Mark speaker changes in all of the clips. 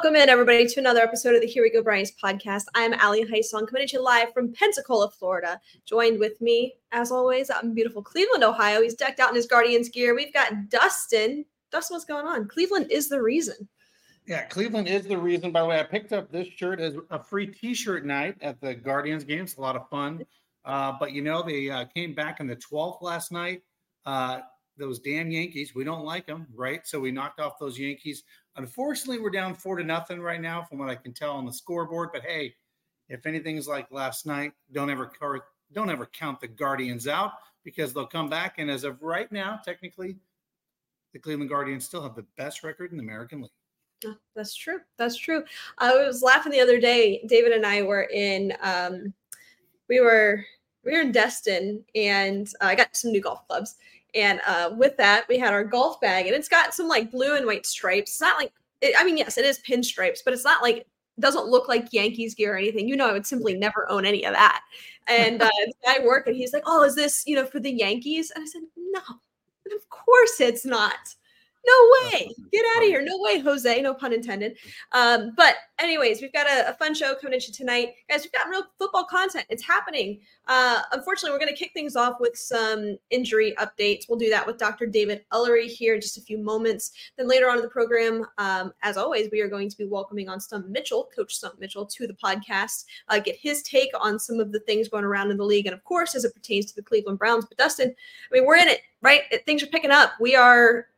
Speaker 1: Welcome in, everybody, to another episode of the Here We Go Brownies podcast. I'm Allie Heisong, coming to you live from Pensacola, Florida. Joined with me, as always, out in beautiful Cleveland, Ohio. He's decked out in his Guardians gear. We've got Dustin. Dustin, what's going on? Cleveland is the reason.
Speaker 2: Yeah, Cleveland is the reason. By the way, I picked up this shirt as a free T-shirt night at the Guardians game. It's a lot of fun. But, you know, they came back in the 12th last night. Those damn Yankees, we don't like them, right? So we knocked off those Yankees. Unfortunately, we're down 4-0 right now from what I can tell on the scoreboard. But, hey, if anything's like last night, don't ever count the Guardians out because they'll come back. And as of right now, technically, the Cleveland Guardians still have the best record in the American League.
Speaker 1: Oh, that's true. That's true. I was laughing the other day. David and I were in we were in Destin, and I got some new golf clubs. And with that, we had our golf bag, and it's got some like blue and white stripes. It's not like yes, it is pinstripes, but it's not like it doesn't look like Yankees gear or anything. You know, I would simply never own any of that. And the guy working, he's like, "Oh, is this for the Yankees?" And I said, "No, of course it's not. No way. Get out of here. No way, Jose. No pun intended." But anyways, we've got a fun show coming at you tonight. Guys, we've got real football content. It's happening. Unfortunately, we're going to kick things off with some injury updates. We'll do that with Dr. David Ullery here in just a few moments. Then later on in the program, as always, we are going to be welcoming on Stump Mitchell, Coach Stump Mitchell, to the podcast, get his take on some of the things going around in the league. And of course, as it pertains to the Cleveland Browns. But Dustin, we're in it, right? Things are picking up. We are,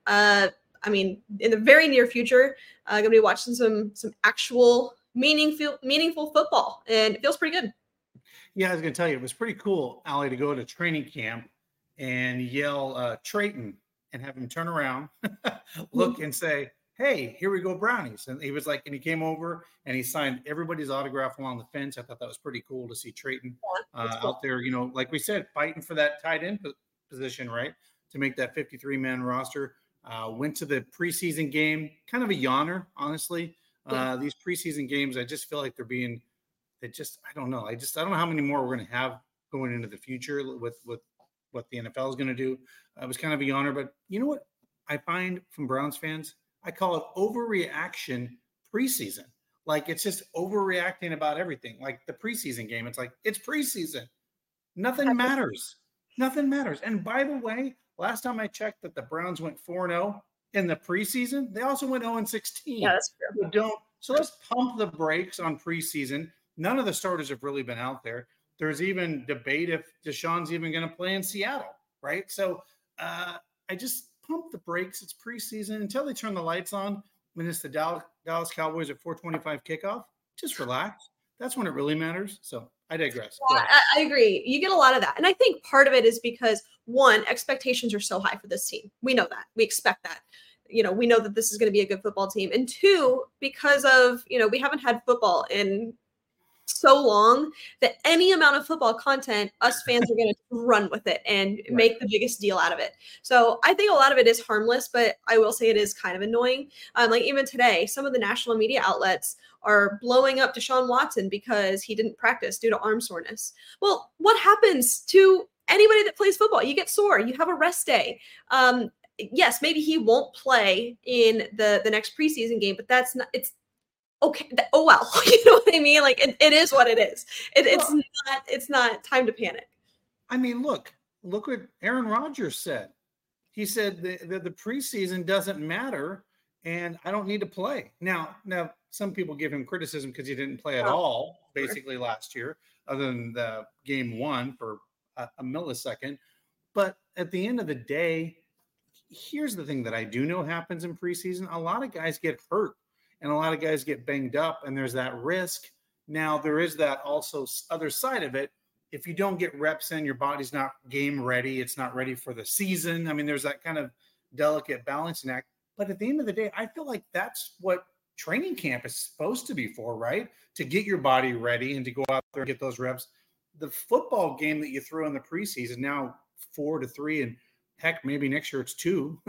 Speaker 1: in the very near future, going to be watching some actual meaningful football, and it feels pretty good.
Speaker 2: Yeah, I was going to tell you, it was pretty cool, Allie, to go to training camp and yell Trayton and have him turn around, look and say, "Hey, here we go, Brownies." And he was like, and he came over and he signed everybody's autograph along the fence. I thought that was pretty cool to see Trayton cool. Out there, like we said, fighting for that tight end position, right? To make that 53-man roster. Went to the preseason game, kind of a yawner, honestly. These preseason games, I just feel like I don't know. I don't know how many more we're going to have going into the future with what the NFL is going to do. It was kind of a yawner, but you know what I find from Browns fans? I call it overreaction preseason. Like it's just overreacting about everything. Like the preseason game, it's like, it's preseason. Nothing matters. Nothing matters. And by the way, last time I checked that the Browns went 4-0 in the preseason, they also went 0-16.
Speaker 1: Yeah, that's true.
Speaker 2: So let's pump the brakes on preseason. None of the starters have really been out there. There's even debate if Deshaun's even going to play in Seattle, right? So I just pump the brakes. It's preseason until they turn the lights on when it's the Dallas Cowboys at 4:25 kickoff. Just relax. That's when it really matters. So I digress.
Speaker 1: Yeah, I agree. You get a lot of that. And I think part of it is because, one, expectations are so high for this team. We know that. We expect that. We know that this is going to be a good football team. And two, because of, we haven't had football in so long that any amount of football content, us fans are going to run with it and make the biggest deal out of it. So I think a lot of it is harmless, but I will say it is kind of annoying. Like even today, some of the national media outlets are blowing up Deshaun Watson because he didn't practice due to arm soreness. Well, what happens to anybody that plays football? You get sore, you have a rest day. Yes, maybe he won't play in the next preseason game, but it's okay. Oh, well, you know what I mean? Like it is what it is. It's not time to panic.
Speaker 2: I mean, look what Aaron Rodgers said. He said the preseason doesn't matter and I don't need to play. Now, some people give him criticism because he didn't play at all, basically last year, other than the game one for a millisecond. But at the end of the day, here's the thing that I do know happens in preseason. A lot of guys get hurt and a lot of guys get banged up, and there's that risk. Now, there is that also other side of it. If you don't get reps in, your body's not game ready. It's not ready for the season. I mean, there's that kind of delicate balancing act. But at the end of the day, I feel like that's what training camp is supposed to be for, right? To get your body ready and to go out there and get those reps. The football game that you throw in the preseason, now 4-3, and heck, maybe next year it's 2.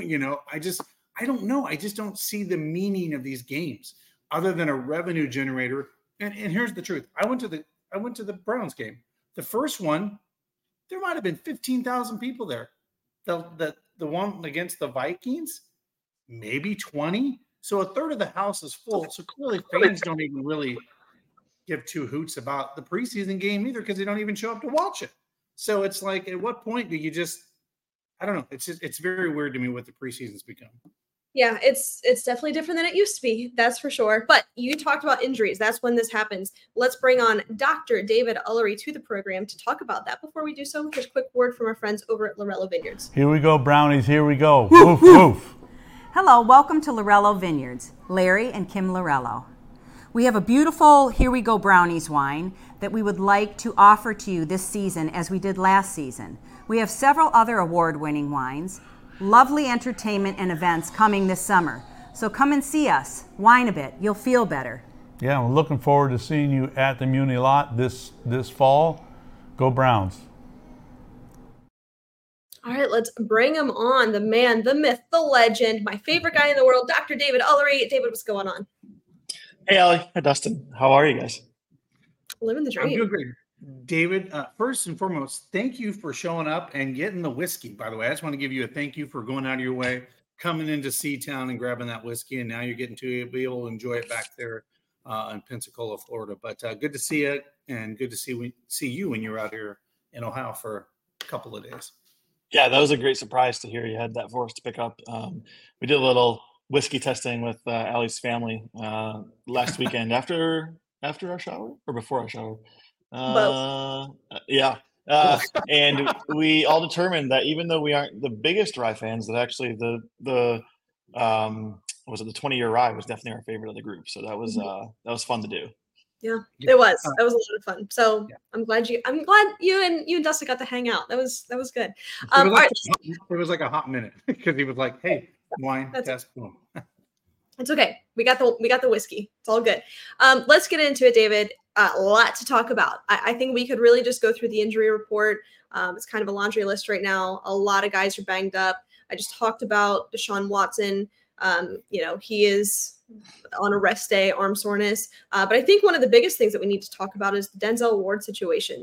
Speaker 2: I don't know. I just don't see the meaning of these games other than a revenue generator. And here's the truth. I went to the Browns game. The first one, there might have been 15,000 people there. The one against the Vikings, maybe 20. So a third of the house is full. So clearly fans don't even really give two hoots about the preseason game either, because they don't even show up to watch it. So it's like, at what point do you just, I don't know. It's very weird to me what the preseason's become.
Speaker 1: Yeah, it's definitely different than it used to be. That's for sure. But you talked about injuries. That's when this happens. Let's bring on Dr. David Ullery to the program to talk about that. Before we do so, here's a quick word from our friends over at Lorello Vineyards.
Speaker 3: Here we go, Brownies. Here we go. Woof, woof.
Speaker 4: Hello, welcome to Lorello Vineyards. Larry and Kim Lorello. We have a beautiful Here We Go Brownies wine that we would like to offer to you this season as we did last season. We have several other award-winning wines, lovely entertainment and events coming this summer. So come and see us, wine a bit, you'll feel better.
Speaker 3: Yeah, we're looking forward to seeing you at the Muni lot this fall. Go Browns.
Speaker 1: All right, let's bring him on. The man, the myth, the legend, my favorite guy in the world, Dr. David Ullery. David, what's going on?
Speaker 5: Hey, Allie. Hi, Dustin. How are you guys?
Speaker 1: Living the dream.
Speaker 2: I'm doing great. David, first and foremost, thank you for showing up and getting the whiskey, by the way. I just want to give you a thank you for going out of your way, coming into Seatown and grabbing that whiskey, and now you're getting to be able to enjoy it back there in Pensacola, Florida. But good to see you, and good to see you when you're out here in Ohio for a couple of days.
Speaker 5: Yeah, that was a great surprise to hear you had that for us to pick up. We did a little whiskey testing with Allie's family last weekend after our shower or before our shower. Yeah. And we all determined that even though we aren't the biggest rye fans, that actually the 20-year rye was definitely our favorite of the group. So that was fun to do.
Speaker 1: Yeah, it was. That was a lot of fun. So yeah. I'm glad you and Dustin got to hang out. That was good.
Speaker 2: It was like a hot minute because he was like, "Hey, wine test." Boom.
Speaker 1: It's okay. We got the whiskey. It's all good. Let's get into it, David. A lot to talk about. I think we could really just go through the injury report. It's kind of a laundry list right now. A lot of guys are banged up. I just talked about Deshaun Watson. He is on a rest day, arm soreness. But I think one of the biggest things that we need to talk about is the Denzel Ward situation.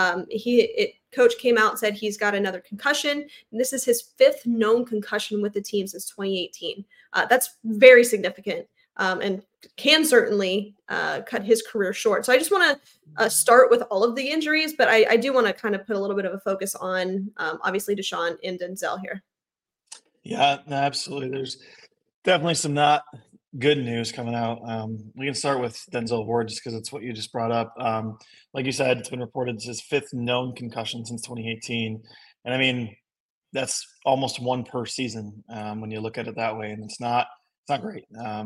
Speaker 1: Coach came out and said he's got another concussion, and this is his fifth known concussion with the team since 2018. That's very significant and can certainly cut his career short. So I just want to start with all of the injuries, but I do want to kind of put a little bit of a focus on obviously Deshaun and Denzel here.
Speaker 5: Yeah, no, absolutely. There's definitely some not good news coming out. We can start with Denzel Ward just because it's what you just brought up. Like you said, it's been reported it's his fifth known concussion since 2018. And I mean, that's almost one per season when you look at it that way. And it's not great.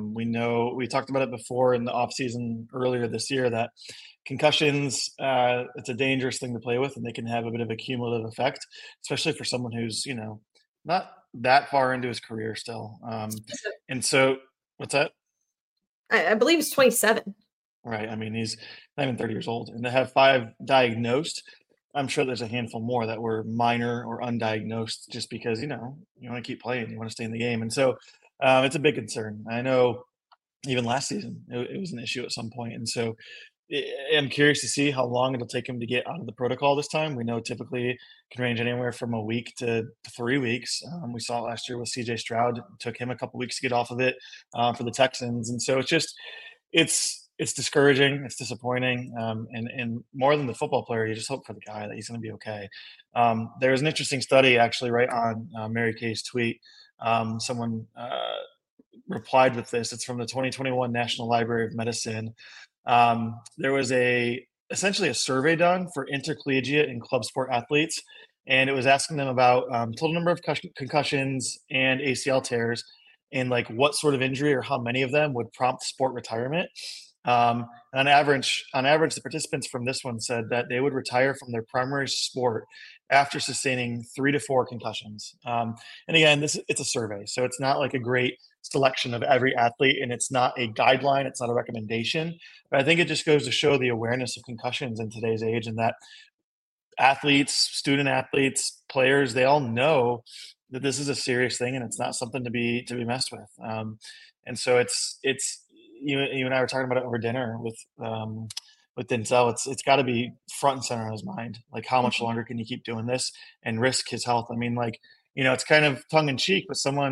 Speaker 5: We talked about it before in the offseason earlier this year that concussions, it's a dangerous thing to play with, and they can have a bit of a cumulative effect, especially for someone who's, not that far into his career still. And so what's that?
Speaker 1: I believe it's 27.
Speaker 5: Right. I mean, he's not even 30 years old, and to have 5 diagnosed, I'm sure there's a handful more that were minor or undiagnosed just because, you want to keep playing, you want to stay in the game. And so it's a big concern. I know even last season it was an issue at some point. And so I'm curious to see how long it'll take him to get out of the protocol this time. We know typically it can range anywhere from a week to 3 weeks. We saw it last year with CJ Stroud. It took him a couple weeks to get off of it for the Texans. And so it's discouraging. It's disappointing. And more than the football player, you just hope for the guy that he's going to be okay. There was an interesting study actually right on Mary Kay's tweet. Someone replied with this. It's from the 2021 National Library of Medicine. There was essentially a survey done for intercollegiate and club sport athletes, and it was asking them about total number of concussions and ACL tears, and like what sort of injury or how many of them would prompt sport retirement. On average, the participants from this one said that they would retire from their primary sport after sustaining 3 to 4 concussions. And again, it's a survey, so it's not like a great selection of every athlete, and it's not a guideline, it's not a recommendation, but I think it just goes to show the awareness of concussions in today's age, and that athletes, student athletes, players, they all know that this is a serious thing and it's not something to be messed with. And so it's you and I were talking about it over dinner with Denzel. It's got to be front and center in his mind. Like, how much longer can you keep doing this and risk his health? I mean, it's kind of tongue in cheek, but someone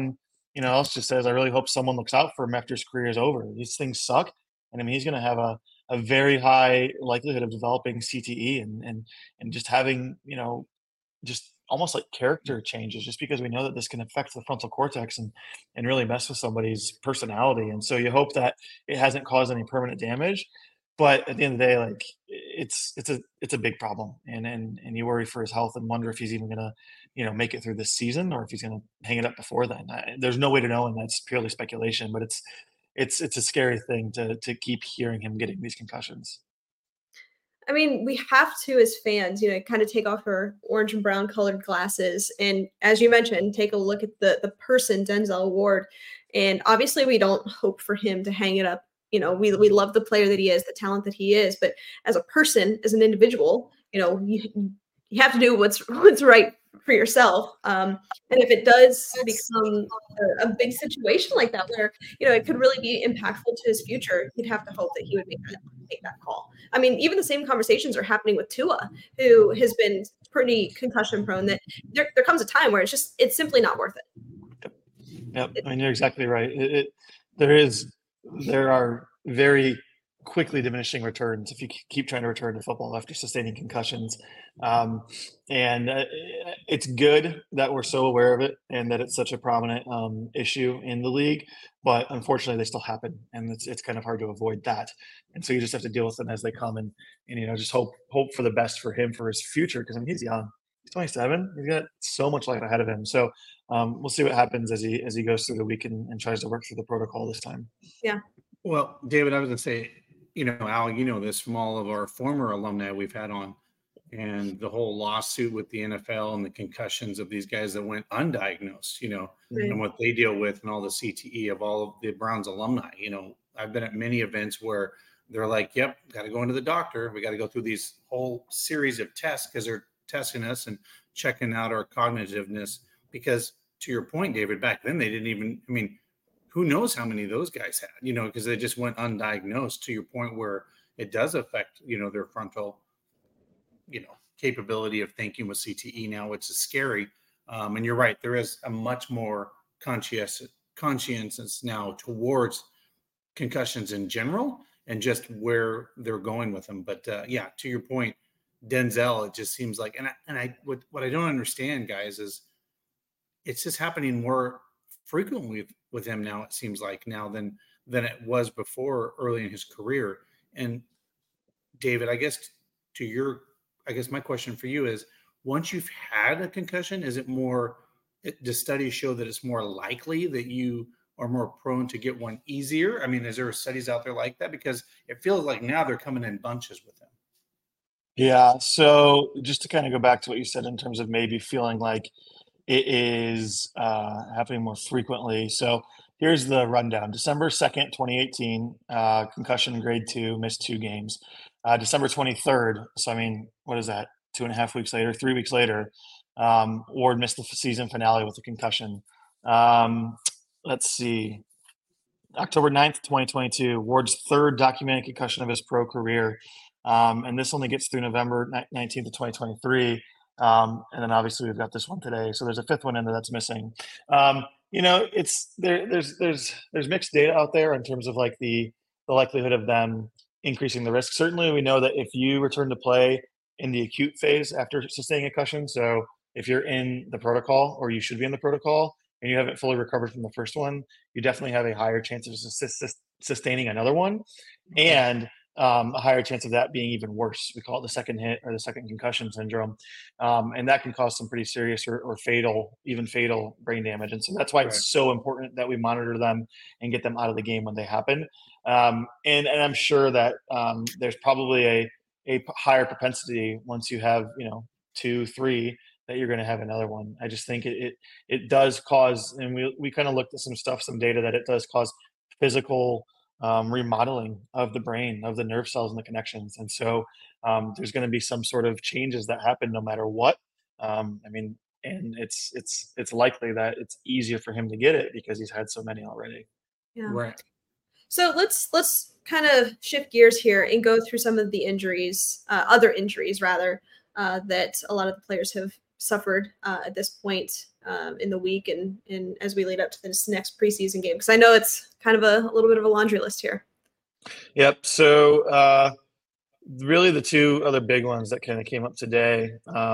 Speaker 5: else just says, I really hope someone looks out for him after his career is over. These things suck. And I mean, he's going to have a very high likelihood of developing CTE and just having, just almost like character changes, just because we know that this can affect the frontal cortex and really mess with somebody's personality. And so you hope that it hasn't caused any permanent damage. But at the end of the day, like it's a big problem, and you worry for his health and wonder if he's even gonna, make it through this season, or if he's gonna hang it up before then. There's no way to know, and that's purely speculation. But it's a scary thing to keep hearing him getting these concussions.
Speaker 1: I mean, we have to, as fans, kind of take off our orange and brown colored glasses. And as you mentioned, take a look at the person, Denzel Ward. And obviously we don't hope for him to hang it up. We love the player that he is, the talent that he is, but as a person, as an individual, you have to do what's right for yourself. And if it does become a big situation like that, where, it could really be impactful to his future, you'd have to hope that he would make that call. I mean, even the same conversations are happening with Tua, who has been pretty concussion prone, that there comes a time where it's simply not worth it.
Speaker 5: Yep. I mean, you're exactly right. There are very quickly diminishing returns if you keep trying to return to football after sustaining concussions. And it's good that we're so aware of it and that it's such a prominent issue in the league, but unfortunately they still happen, and it's kind of hard to avoid that. And so you just have to deal with them as they come, and just hope for the best for him, for his future. Cause I mean, he's young, he's 27, he's got so much life ahead of him. So we'll see what happens as he goes through the week and tries to work through the protocol this time.
Speaker 1: Yeah.
Speaker 2: Well, David, I was going to say, Al, this from all of our former alumni we've had on, and the whole lawsuit with the NFL and the concussions of these guys that went undiagnosed, and what they deal with, and all the CTE of all of the Browns alumni. I've been at many events where they're like, yep, got to go into the doctor. We got to go through these whole series of tests because they're testing us and checking out our cognitiveness. Because to your point, David, back then they didn't even, who knows how many of those guys had, because they just went undiagnosed, to your point, where it does affect, their frontal, capability of thinking with CTE now, which is scary. And you're right. There is a much more conscientious now towards concussions in general and just where they're going with them. But to your point, Denzel, it just seems like, what I don't understand, guys, is it's just happening more frequently with him now, it seems like, now than it was before, early in his career. And David, I guess my question for you is, once you've had a concussion, is it more, do studies show that it's more likely that you are more prone to get one easier? I mean, is there studies out there like that? Because it feels like now they're coming in bunches with him.
Speaker 5: Yeah. So just to kind of go back to what you said in terms of maybe feeling like it is happening more frequently. So here's the rundown. December 2nd, 2018, concussion grade 2, missed 2 games. December 23rd, so I mean, what is that, 2.5 weeks later, 3 weeks later, Ward missed the season finale with a concussion. Let's see. October 9th, 2022, Ward's 3rd documented concussion of his pro career. And this only gets through November 19th of 2023. And then obviously we've got this one today. So there's a 5th one in there that's missing. It's there's mixed data out there in terms of like the likelihood of them increasing the risk. Certainly we know that if you return to play in the acute phase after sustaining a concussion, so if you're in the protocol, or you should be in the protocol, and you haven't fully recovered from the first one, you definitely have a higher chance of sustaining another one, and a higher chance of that being even worse. We call it the second hit, or the second concussion syndrome. And that can cause some pretty serious or fatal, even fatal brain damage. And so that's why it's so important that we monitor them and get them out of the game when they happen. And I'm sure that there's probably a higher propensity once you have, 2, 3, that you're going to have another one. I just think it does cause, and we kind of looked at some data that it does cause physical remodeling of the brain, of the nerve cells and the connections. And so there's going to be some sort of changes that happen no matter what. And it's likely that it's easier for him to get it because he's had so many already.
Speaker 1: Yeah.
Speaker 2: Right.
Speaker 1: So let's kind of shift gears here and go through some of the injuries, other injuries rather, that a lot of the players have suffered at this point in the week and as we lead up to this next preseason game? Because I know it's kind of a little bit of a laundry list here.
Speaker 5: Yep. So really the two other big ones that kind of came up today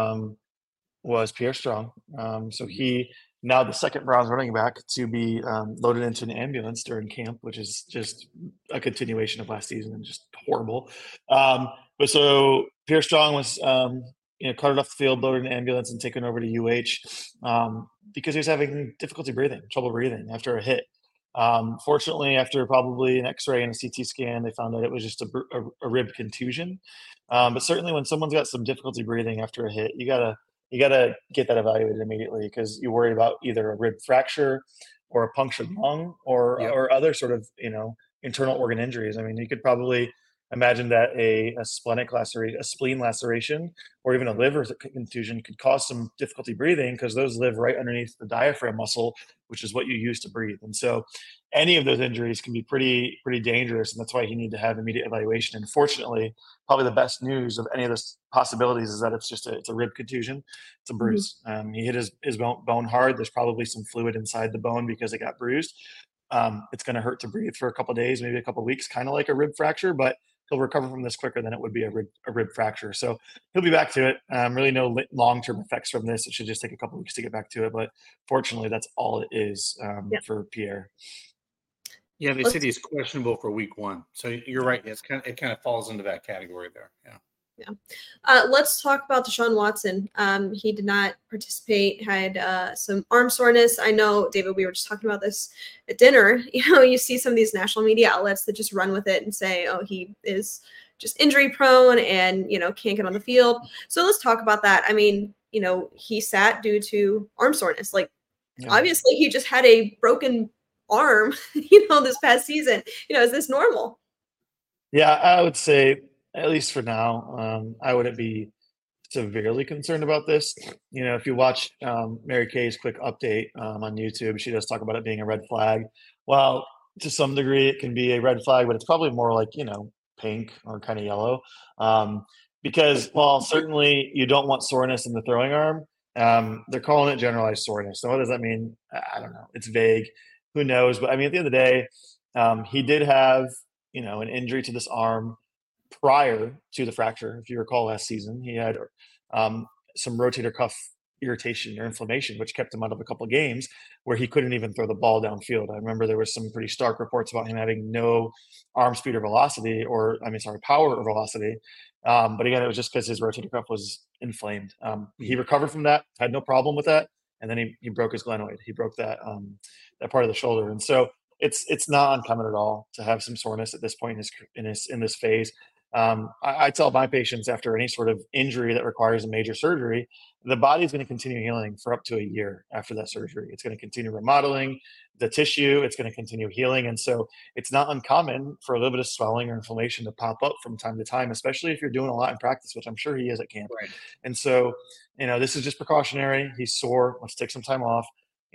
Speaker 5: was Pierre Strong. So he now the second Browns running back to be loaded into an ambulance during camp, which is just a continuation of last season and just horrible. But so Pierre Strong was carted off the field, loaded in an ambulance, and taken over to UH because he was having difficulty breathing, trouble breathing after a hit. Fortunately, after probably an X-ray and a CT scan, they found out it was just a rib contusion. But certainly, when someone's got some difficulty breathing after a hit, you gotta get that evaluated immediately because you're worried about either a rib fracture or a punctured lung or other sort of internal organ injuries. I mean, you could probably imagine that a spleen laceration, or even a liver contusion could cause some difficulty breathing because those live right underneath the diaphragm muscle, which is what you use to breathe. And so any of those injuries can be pretty dangerous. And that's why you need to have immediate evaluation. And fortunately, probably the best news of any of those possibilities is that it's a rib contusion. It's a bruise. He hit his bone hard. There's probably some fluid inside the bone because it got bruised. It's going to hurt to breathe for a couple of days, maybe a couple of weeks, kind of like a rib fracture, but he'll recover from this quicker than it would be a rib fracture. So he'll be back to it. Really no long-term effects from this. It should just take a couple of weeks to get back to it. But fortunately, that's all it is for Pierre.
Speaker 2: Yeah, they said he's questionable for week 1. So you're right. It kind of falls into that category there. Yeah.
Speaker 1: Let's talk about Deshaun Watson. He did not participate, had some arm soreness. I know, David, we were just talking about this at dinner. You see some of these national media outlets that just run with it and say, oh, he is just injury prone and, can't get on the field. So let's talk about that. I mean, he sat due to arm soreness. Obviously he just had a broken arm, this past season. Is this normal?
Speaker 5: Yeah, I would say, at least for now, I wouldn't be severely concerned about this. If you watch Mary Kay's quick update on YouTube, she does talk about it being a red flag. Well, to some degree, it can be a red flag, but it's probably more like, pink or kind of yellow. Because while certainly you don't want soreness in the throwing arm, they're calling it generalized soreness. So what does that mean? I don't know. It's vague. Who knows? But I mean, at the end of the day, he did have, an injury to this arm prior to the fracture. If you recall last season, he had some rotator cuff irritation or inflammation, which kept him out of a couple of games where he couldn't even throw the ball downfield. I remember there was some pretty stark reports about him having no arm speed or velocity, power or velocity. But again, it was just because his rotator cuff was inflamed. He recovered from that, had no problem with that. And then he broke his glenoid. He broke that part of the shoulder. And so it's not uncommon at all to have some soreness at this point in this phase. I tell my patients after any sort of injury that requires a major surgery, the body is going to continue healing for up to a year after that surgery. It's going to continue remodeling the tissue. It's going to continue healing. And so it's not uncommon for a little bit of swelling or inflammation to pop up from time to time, especially if you're doing a lot in practice, which I'm sure he is at camp.
Speaker 2: Right.
Speaker 5: And so, this is just precautionary. He's sore. Let's take some time off.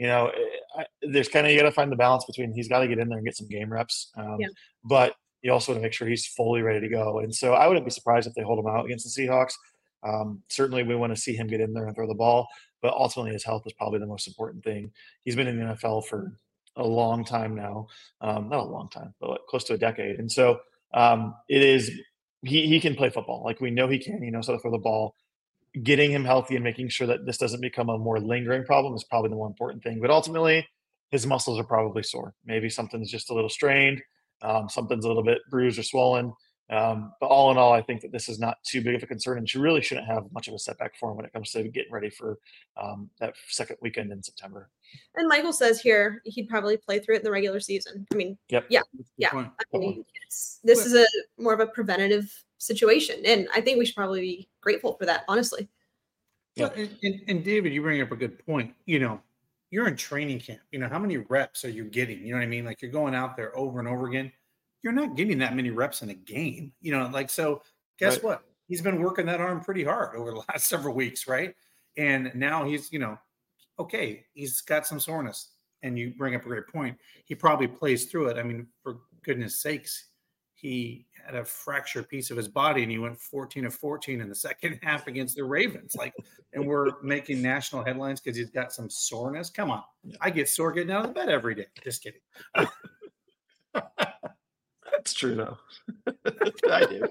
Speaker 5: There's you got to find the balance between he's got to get in there and get some game reps. But you also want to make sure he's fully ready to go. And so I wouldn't be surprised if they hold him out against the Seahawks. Certainly we want to see him get in there and throw the ball, but ultimately his health is probably the most important thing. He's been in the NFL for a long time now. Not a long time, but close to a decade. And so he can play football. We know he can. He knows how to throw the ball. Getting him healthy and making sure that this doesn't become a more lingering problem is probably the more important thing. But ultimately, his muscles are probably sore. Maybe something's just a little strained. Something's a little bit bruised or swollen. But all in all, I think that this is not too big of a concern and she really shouldn't have much of a setback for him when it comes to getting ready for that second weekend in September.
Speaker 1: And Michael says here he'd probably play through it in the regular season. I mean,
Speaker 5: yep.
Speaker 1: Yeah. I mean, this is a more of a preventative situation, and I think we should probably be grateful for that, honestly.
Speaker 2: Yeah. And David, you bring up a good point. You're in training camp. How many reps are you getting? You know what I mean? You're going out there over and over again. You're not getting that many reps in a game. So guess what? He's been working that arm pretty hard over the last several weeks, right? And now he's, okay, he's got some soreness. And you bring up a great point. He probably plays through it. I mean, for goodness sakes, he had a fractured piece of his body and he went 14 of 14 in the second half against the Ravens. And we're making national headlines because he's got some soreness. Come on. I get sore getting out of bed every day. Just kidding.
Speaker 5: That's true, though. I do.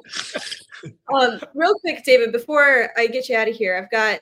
Speaker 1: Real quick, David, before I get you out of here, I've got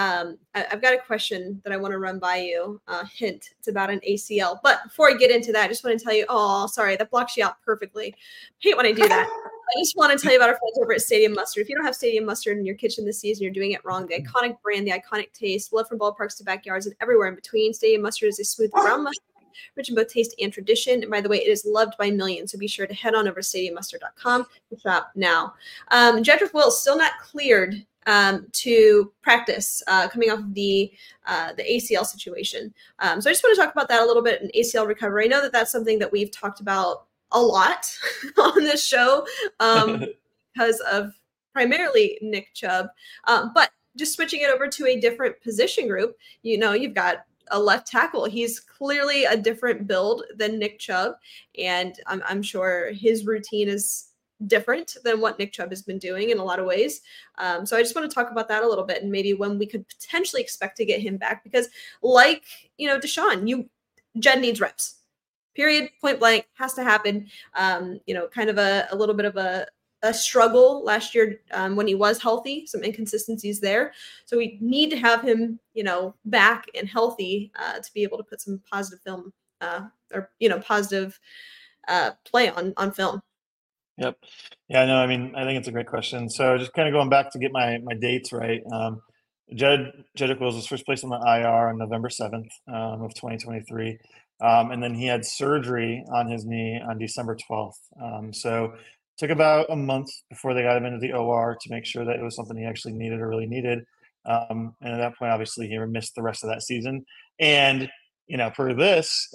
Speaker 1: a question that I want to run by you. Hint, it's about an ACL. But before I get into that, I just want to tell you, oh, sorry, that blocks you out perfectly. I hate when I do that. I just want to tell you about our friends over at Stadium Mustard. If you don't have Stadium Mustard in your kitchen this season, you're doing it wrong. The iconic brand, the iconic taste, love from ballparks to backyards and everywhere in between. Stadium Mustard is a smooth brown mustard, rich in both taste and tradition. And by the way, it is loved by millions. So be sure to head on over to stadiummustard.com and shop now. Jedrick Wills still not cleared to practice coming off of the ACL situation. So I just want to talk about that a little bit in ACL recovery. I know that that's something that we've talked about a lot on this show because of primarily Nick Chubb. But just switching it over to a different position group, you've got a left tackle. He's clearly a different build than Nick Chubb, and I'm sure his routine is different than what Nick Chubb has been doing in a lot of ways. So I just want to talk about that a little bit and maybe when we could potentially expect to get him back, because like, Deshaun, Jed needs reps. Period, point blank, has to happen. Kind of a little bit of a struggle last year when he was healthy, some inconsistencies there. So we need to have him, back and healthy to be able to put some positive film positive play on film.
Speaker 5: Yep. Yeah, no, I mean, I think it's a great question. So just kind of going back to get my dates right. Jedrick Wills was first placed on the IR on November 7th of 2023. And then he had surgery on his knee on December 12th. So it took about a month before they got him into the OR to make sure that it was something he actually needed or really needed. And at that point, obviously, he missed the rest of that season. And, per this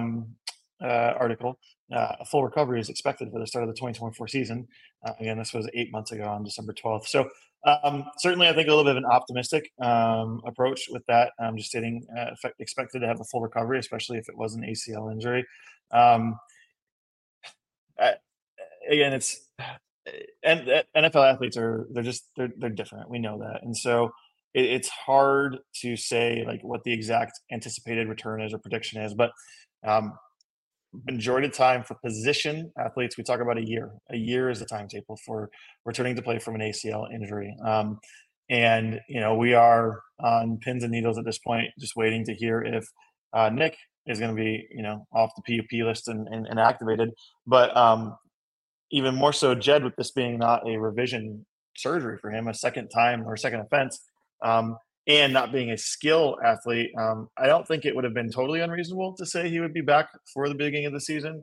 Speaker 5: article, a full recovery is expected for the start of the 2024 season. Again, this was 8 months ago on December 12th. So certainly, I think a little bit of an optimistic approach with that. I'm just stating expected to have a full recovery, especially if it was an ACL injury. Again, it's and NFL athletes they're different. We know that, and so it's hard to say like what the exact anticipated return is or prediction is, but majority of the time for position athletes, we talk about a year. A year is the timetable for returning to play from an ACL injury. And, we are on pins and needles at this point, just waiting to hear if Nick is going to be, off the PUP list and activated. But even more so, Jed, with this being not a revision surgery for him, a second time or second offense, and not being a skill athlete, I don't think it would have been totally unreasonable to say he would be back for the beginning of the season.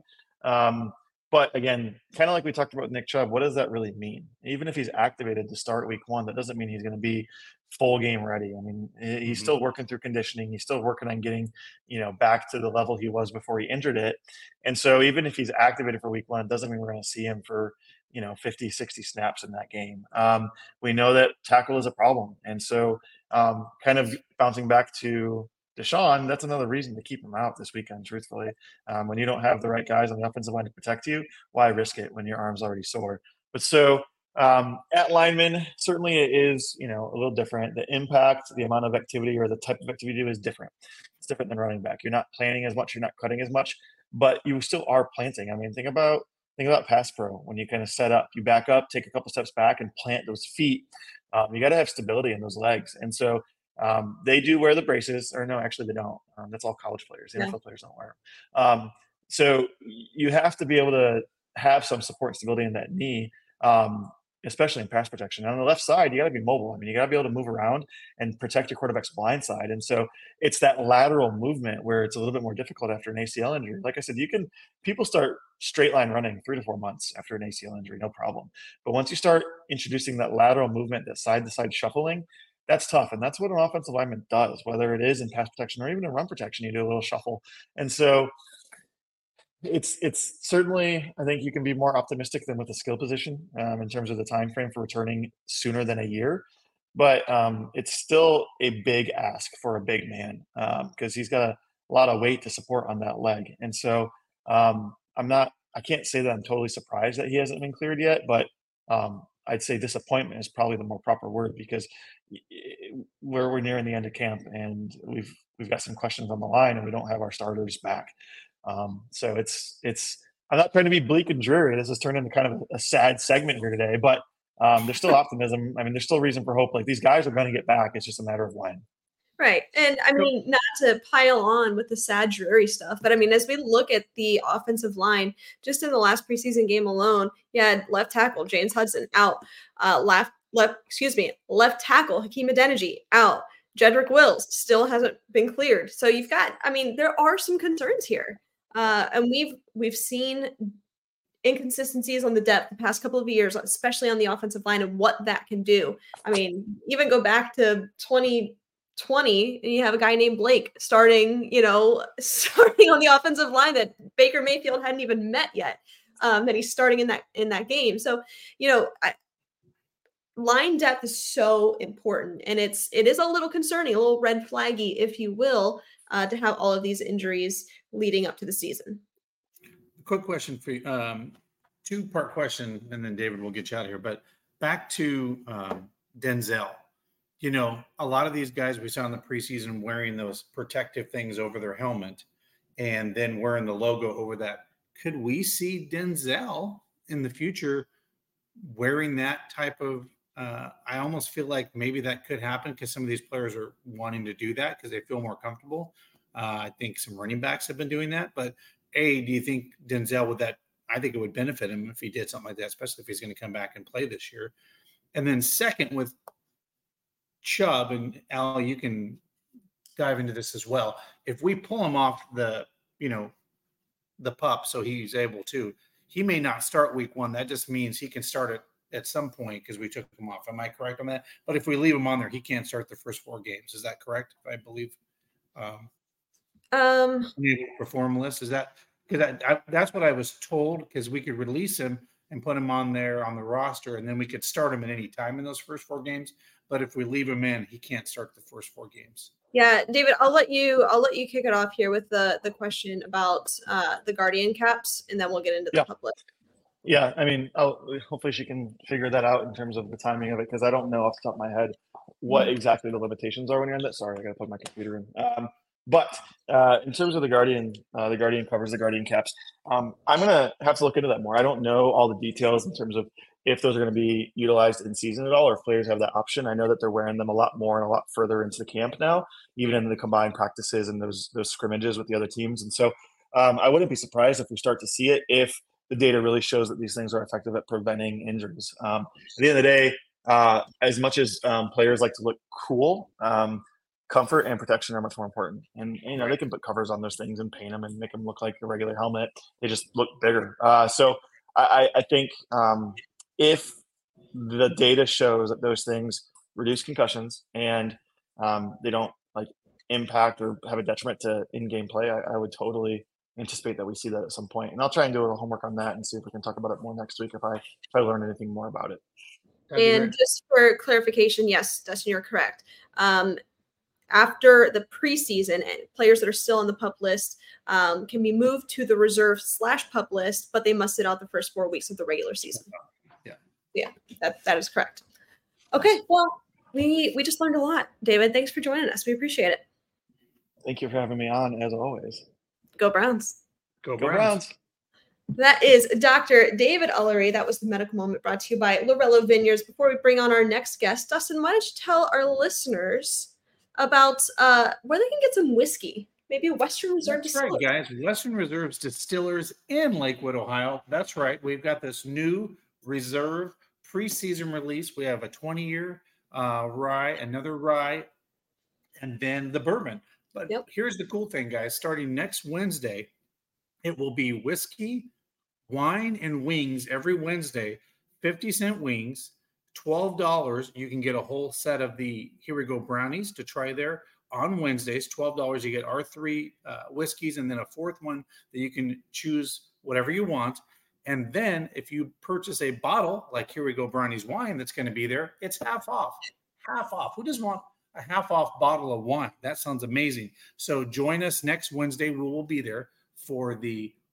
Speaker 5: But again, kind of like we talked about with Nick Chubb, what does that really mean? Even if he's activated to start week 1, that doesn't mean he's going to be full game ready. I mean, he's still working through conditioning. He's still working on getting, back to the level he was before he injured it. And so even if he's activated for week 1, it doesn't mean we're going to see him for, 50, 60 snaps in that game. We know that tackle is a problem. And so kind of bouncing back to Deshaun, that's another reason to keep him out this weekend, truthfully. When you don't have the right guys on the offensive line to protect you, why risk it when your arm's already sore? But so at lineman, certainly it is, a little different. The impact, the amount of activity or the type of activity you do is different. It's different than running back. You're not planning as much, you're not cutting as much, but you still are planting. I mean, think about pass pro. When you kind of set up, you back up, take a couple steps back and plant those feet. You got to have stability in those legs. And so they do wear the braces, or no, actually they don't. That's all college players. The NFL players don't wear them. So you have to be able to have some support and stability in that knee, especially in pass protection. And on the left side, you got to be mobile. I mean, you got to be able to move around and protect your quarterback's blind side. And so it's that lateral movement where it's a little bit more difficult after an ACL injury. Like I said, people start straight line running 3 to 4 months after an ACL injury, no problem. But once you start introducing that lateral movement, that side to side shuffling, that's tough. And that's what an offensive lineman does, whether it is in pass protection or even in run protection, you do a little shuffle. And so it's certainly, I think you can be more optimistic than with the skill position in terms of the time frame for returning sooner than a year. But it's still a big ask for a big man because he's got a lot of weight to support on that leg. And so I I can't say that I'm totally surprised that he hasn't been cleared yet, but I'd say disappointment is probably the more proper word, because we're nearing the end of camp and we've got some questions on the line and we don't have our starters back. So it's I'm not trying to be bleak and dreary. This has turned into kind of a sad segment here today, but there's still optimism. I mean, there's still reason for hope. Like, these guys are going to get back. It's just a matter of when.
Speaker 1: Right. And I mean, not to pile on with the sad, dreary stuff, but I mean, as we look at the offensive line, just in the last preseason game alone, you had left tackle James Hudson out, left tackle Hakeem Adeniji out, Jedrick Wills still hasn't been cleared. So you've got, I mean, there are some concerns here, and we've seen inconsistencies on the depth the past couple of years, especially on the offensive line, and what that can do. I mean, even go back to 2020, and you have a guy named Blake starting on the offensive line that Baker Mayfield hadn't even met yet, that he's starting in that game. So, line depth is so important, and it is a little concerning, a little red flaggy, if you will, to have all of these injuries leading up to the season.
Speaker 2: Quick question for you, two-part question, and then David will get you out of here. But back to Denzel. A lot of these guys we saw in the preseason wearing those protective things over their helmet and then wearing the logo over that. Could we see Denzel in the future wearing that type of I almost feel like maybe that could happen because some of these players are wanting to do that because they feel more comfortable. I think some running backs have been doing that. But, do you think Denzel would that – I think it would benefit him if he did something like that, especially if he's going to come back and play this year. And then second, with Chubb, and Al, you can dive into this as well. If we pull him off the pup so he's able to, he may not start week 1. That just means he can start it at some point because we took him off. Am I correct on that? But if we leave him on there, he can't start the first 4 games. Is that correct? I believe. Perform list. Is that because that's what I was told, because we could release him and put him on there on the roster, and then we could start him at any time in those first 4 games. But if we leave him in, he can't start the first 4 games.
Speaker 1: Yeah, David, I'll let you kick it off here with the question about the Guardian caps, and then we'll get into the public.
Speaker 5: Yeah, I mean, hopefully she can figure that out in terms of the timing of it, because I don't know off the top of my head what exactly the limitations are when you're in that. Sorry, I got to plug my computer in. But in terms of the Guardian covers, the Guardian caps, I'm going to have to look into that more. I don't know all the details in terms of if those are going to be utilized in season at all, or if players have that option. I know that they're wearing them a lot more and a lot further into the camp now, even in the combined practices and those scrimmages with the other teams. And so I wouldn't be surprised if we start to see it if the data really shows that these things are effective at preventing injuries. At the end of the day, as much as players like to look cool, comfort and protection are much more important. And, they can put covers on those things and paint them and make them look like a regular helmet. They just look bigger. So I think if the data shows that those things reduce concussions and they don't impact or have a detriment to in-game play, I would totally anticipate that we see that at some point. And I'll try and do a little homework on that and see if we can talk about it more next week if I learn anything more about it.
Speaker 1: And just for clarification, yes, Dustin, you're correct. After the preseason, players that are still on the PUP list can be moved to the reserve /PUP list, but they must sit out the first 4 weeks of the regular season. Yeah, that is correct. Okay, well, we just learned a lot. David, thanks for joining us. We appreciate it.
Speaker 5: Thank you for having me on, as always.
Speaker 1: Go Browns.
Speaker 2: Go Browns.
Speaker 1: That is Dr. David Ullery. That was the medical moment brought to you by Lorello Vineyards. Before we bring on our next guest, Dustin, why don't you tell our listeners about where they can get some whiskey, maybe a Western Reserve Distillers.
Speaker 2: That's right, guys. Western Reserve Distillers in Lakewood, Ohio. That's right. We've got this new reserve preseason release. We have a 20-year rye, another rye, and then the bourbon. But Here's the cool thing, guys. Starting next Wednesday, it will be whiskey, wine, and wings every Wednesday, 50-cent wings. $12, you can get a whole set of the Here We Go brownies to try there on Wednesdays. $12, you get our 3 whiskeys and then a 4th one that you can choose whatever you want. And then if you purchase a bottle like Here We Go brownies wine that's going to be there, it's half off. Half off. Who doesn't want a half off bottle of wine? That sounds amazing. So join us next Wednesday. We will be there for the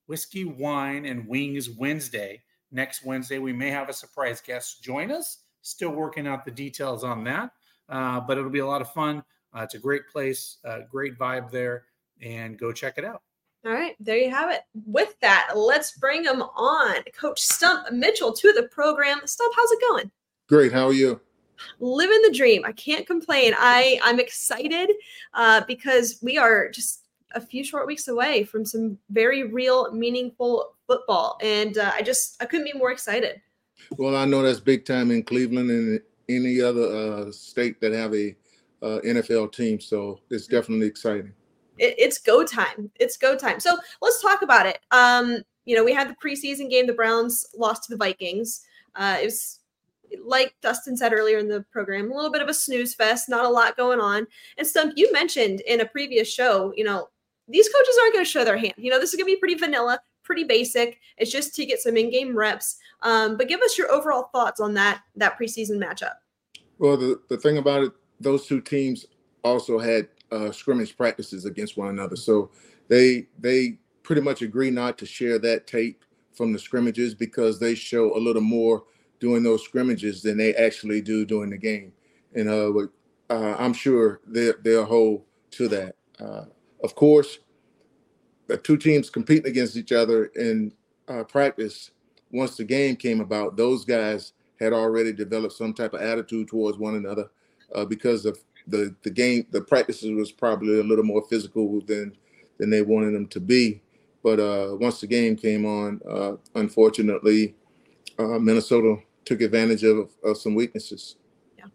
Speaker 2: Whiskey, Wine, and Wings Wednesday. Next Wednesday, we may have a surprise guest join us. Still working out the details on that, but it'll be a lot of fun. It's a great place, great vibe there, and go check it out.
Speaker 1: All right, there you have it. With that, let's bring him on. Coach Stump Mitchell to the program. Stump, how's it going?
Speaker 6: Great. How are you?
Speaker 1: Living the dream. I can't complain. I'm excited because we are just a few short weeks away from some very real, meaningful football, and I couldn't be more excited.
Speaker 6: Well, I know that's big time in Cleveland and any other state that have a NFL team, so it's definitely exciting.
Speaker 1: It's go time. It's go time. So let's talk about it. We had the preseason game. The Browns lost to the Vikings. It was, like Dustin said earlier in the program, a little bit of a snooze fest, not a lot going on. And Stump, you mentioned in a previous show, these coaches aren't going to show their hand. This is going to be pretty vanilla, pretty basic. It's just to get some in-game reps. But give us your overall thoughts on that preseason matchup.
Speaker 6: Well, the thing about it, those two teams also had scrimmage practices against one another. So they pretty much agree not to share that tape from the scrimmages because they show a little more during those scrimmages than they actually do during the game. And I'm sure they'll hold to that. Of course, the two teams competing against each other in practice, once the game came about, those guys had already developed some type of attitude towards one another because of the game. The practices was probably a little more physical than they wanted them to be. But once the game came on, unfortunately, Minnesota took advantage of some weaknesses.
Speaker 1: Yeah.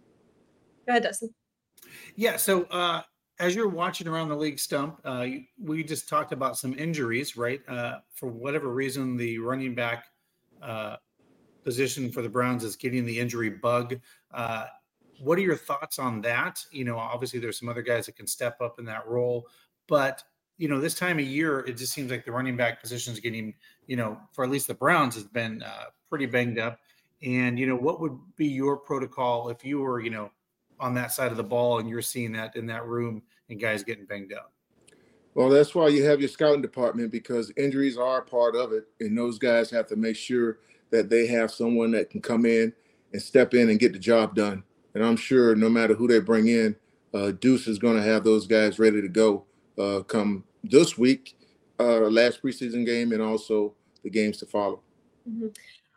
Speaker 1: Go ahead, Dustin.
Speaker 2: Yeah, so as you're watching around the league, Stump, we just talked about some injuries, right? For whatever reason, the running back position for the Browns is getting the injury bug. What are your thoughts on that? Obviously there's some other guys that can step up in that role, but this time of year, it just seems like the running back position is getting, for at least the Browns, has been pretty banged up. And, what would be your protocol if you were, on that side of the ball and you're seeing that in that room and guys getting banged up?
Speaker 6: Well, that's why you have your scouting department, because injuries are a part of it. And those guys have to make sure that they have someone that can come in and step in and get the job done. And I'm sure no matter who they bring in, Deuce is going to have those guys ready to go come this week, last preseason game, and also the games to follow.
Speaker 1: Mm-hmm.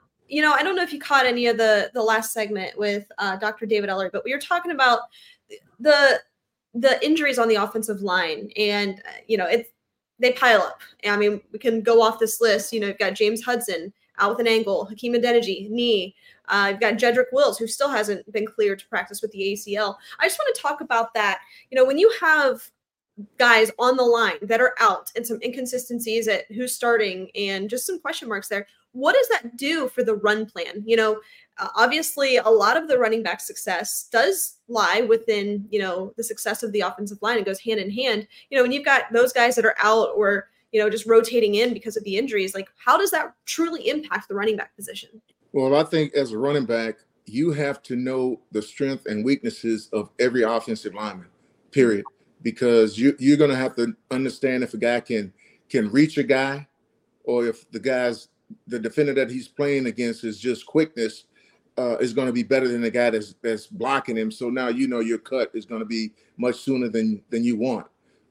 Speaker 1: I don't know if you caught any of the last segment with Dr. David Eller, but we were talking about the injuries on the offensive line, and they pile up. I mean, we can go off this list. You've got James Hudson out with an ankle, Hakeem Adeniji knee. You've got Jedrick Wills, who still hasn't been cleared to practice with the ACL. I just want to talk about that. When you have guys on the line that are out and some inconsistencies at who's starting and just some question marks there, what does that do for the run plan? Obviously a lot of the running back success does lie within, the success of the offensive line. It goes hand in hand. When you've got those guys that are out or, just rotating in because of the injuries, like how does that truly impact the running back position?
Speaker 6: Well, I think as a running back, you have to know the strength and weaknesses of every offensive lineman, period. Because you're going to have to understand if a guy can reach a guy, or if the defender that he's playing against is just quickness, is going to be better than the guy that's blocking him. So now your cut is going to be much sooner than you want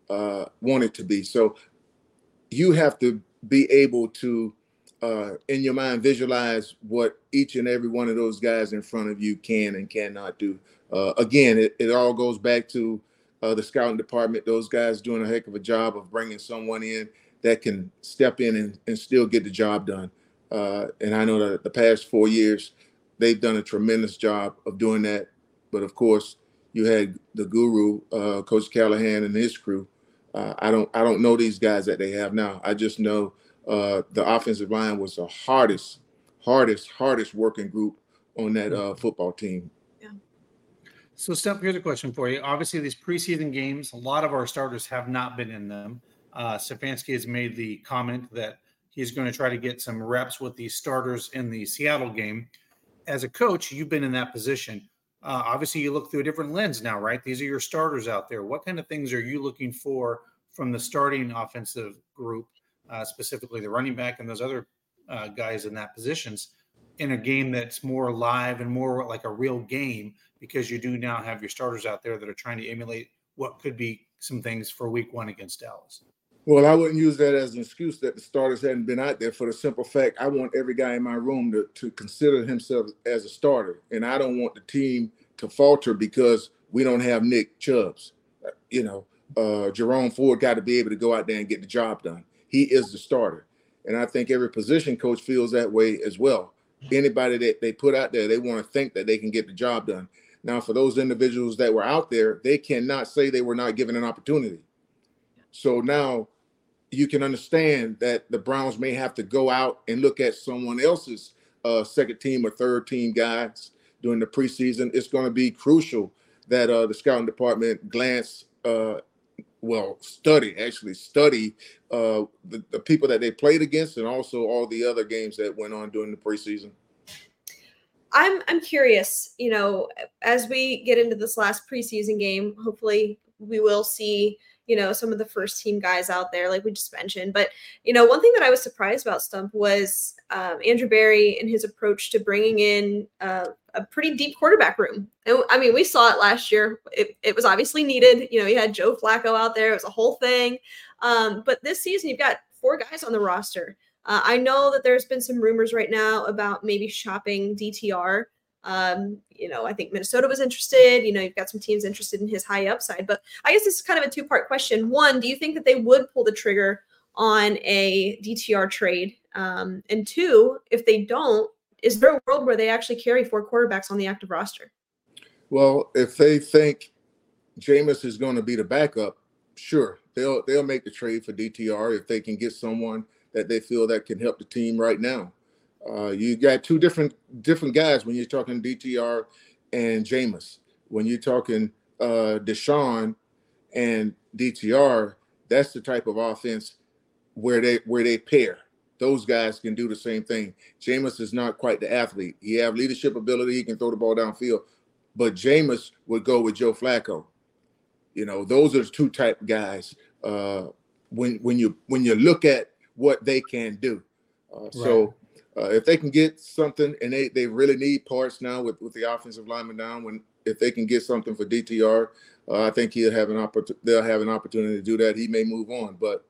Speaker 6: it to be. So you have to be able to, in your mind, visualize what each and every one of those guys in front of you can and cannot do. Again, it all goes back to the scouting department. Those guys doing a heck of a job of bringing someone in that can step in and still get the job done. And I know that the past 4 years, they've done a tremendous job of doing that. But of course, you had the guru, Coach Callahan and his crew. I don't know these guys that they have now. I just know the offensive line was the hardest working group on that football team.
Speaker 2: So, Stump, here's a question for you. Obviously, these preseason games, a lot of our starters have not been in them. Stefanski has made the comment that he's going to try to get some reps with the starters in the Seattle game. As a coach, you've been in that position. Obviously, you look through a different lens now, right? These are your starters out there. What kind of things are you looking for from the starting offensive group specifically the running back and those other guys in that positions, in a game that's more live and more like a real game, because you do now have your starters out there that are trying to emulate what could be some things for week 1 against Dallas.
Speaker 6: Well, I wouldn't use that as an excuse that the starters hadn't been out there, for the simple fact I want every guy in my room to consider himself as a starter. And I don't want the team to falter because we don't have Nick Chubbs. Jerome Ford got to be able to go out there and get the job done. He is the starter. And I think every position coach feels that way as well. Anybody that they put out there, they want to think that they can get the job done. Now, for those individuals that were out there, they cannot say they were not given an opportunity. So now you can understand that the Browns may have to go out and look at someone else's second team or third team guys during the preseason. It's going to be crucial that the scouting department study the people that they played against, and also all the other games that went on during the preseason.
Speaker 1: I'm curious, as we get into this last preseason game, hopefully we will see, some of the first team guys out there, like we just mentioned. But, one thing that I was surprised about, Stump, was Andrew Berry and his approach to bringing in a pretty deep quarterback room. And, I mean, we saw it last year. It was obviously needed. You had Joe Flacco out there. It was a whole thing. But this season, you've got 4 guys on the roster. I know that there's been some rumors right now about maybe shopping DTR. I think Minnesota was interested. You've got some teams interested in his high upside. But I guess this is kind of a 2-part question. One, do you think that they would pull the trigger on a DTR trade? And 2, if they don't, is there a world where they actually carry 4 quarterbacks on the active roster?
Speaker 6: Well, if they think Jameis is going to be the backup, sure, they'll make the trade for DTR if they can get someone that they feel that can help the team right now. You got 2 different guys when you're talking DTR and Jameis. When you're talking Deshaun and DTR, that's the type of offense where they pair. Those guys can do the same thing. Jameis is not quite the athlete. He have leadership ability. He can throw the ball downfield. But Jameis would go with Joe Flacco. Those are the 2 type of guys when you look at what they can do. So if they can get something, and they really need parts now with the offensive lineman down, if they can get something for DTR, I think they'll have an opportunity to do that. He may move on, but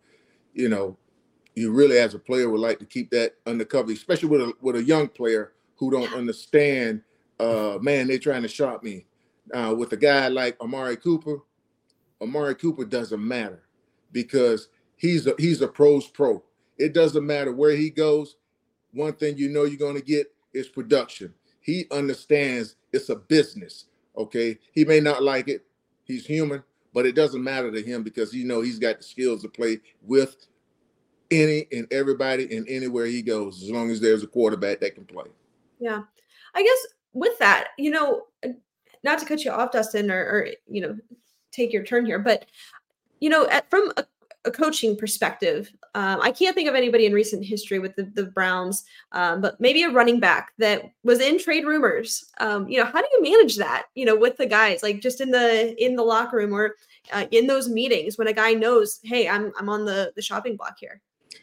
Speaker 6: you really as a player would like to keep that undercover, especially with a young player who don't understand. Man, they're trying to shop me. With a guy like Amari Cooper doesn't matter because he's a pro's pro. It doesn't matter where he goes. One thing you're going to get is production. He understands it's a business, okay? He may not like it. He's human, but it doesn't matter to him because he's got the skills to play with any and everybody and anywhere he goes, as long as there's a quarterback that can play.
Speaker 1: Yeah. I guess with that, not to cut you off, Dustin, or take your turn here, but, from a coaching perspective, I can't think of anybody in recent history with the Browns, but maybe a running back that was in trade rumors. How do you manage that, with the guys, like just in the locker room or in those meetings when a guy knows, hey, I'm on the shopping block here?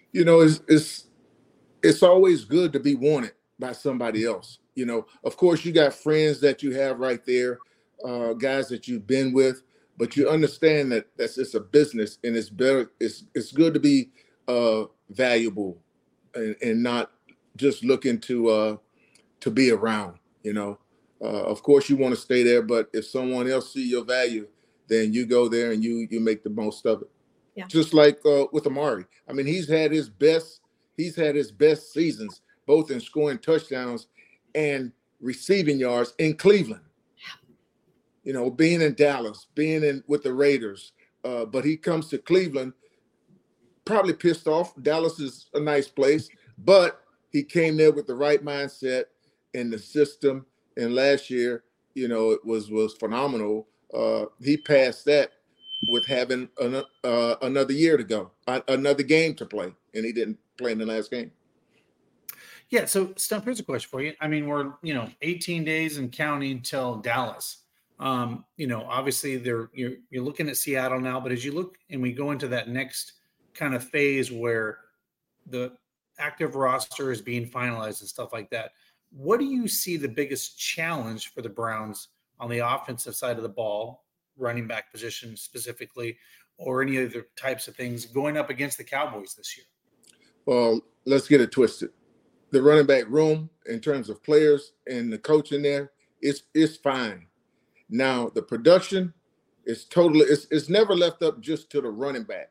Speaker 6: It's always good to be wanted by somebody else. Of course, you got friends that you have right there, guys that you've been with. But you understand that it's a business, and it's better. It's good to be valuable, and not just looking to be around. Of course you want to stay there, but if someone else see your value, then you go there and you make the most of it.
Speaker 1: Yeah.
Speaker 6: Just like with Amari. I mean, he's had his best seasons, both in scoring touchdowns and receiving yards in Cleveland. Being in Dallas, being with the Raiders, but he comes to Cleveland probably pissed off. Dallas is a nice place, but he came there with the right mindset and the system. And last year, it was phenomenal. He passed that with having another year to go, another game to play, and he didn't play in the last game.
Speaker 2: Yeah. So, Stump, here's a question for you. I mean, we're 18 days and counting till Dallas. Obviously you're looking at Seattle now, but as you look and we go into that next kind of phase where the active roster is being finalized and stuff like that, what do you see the biggest challenge for the Browns on the offensive side of the ball, running back position specifically, or any other types of things going up against the Cowboys this year?
Speaker 6: Well, let's get it twisted. The running back room, in terms of players and the coaching there, it's fine. Now the production is totally. It's never left up just to the running back.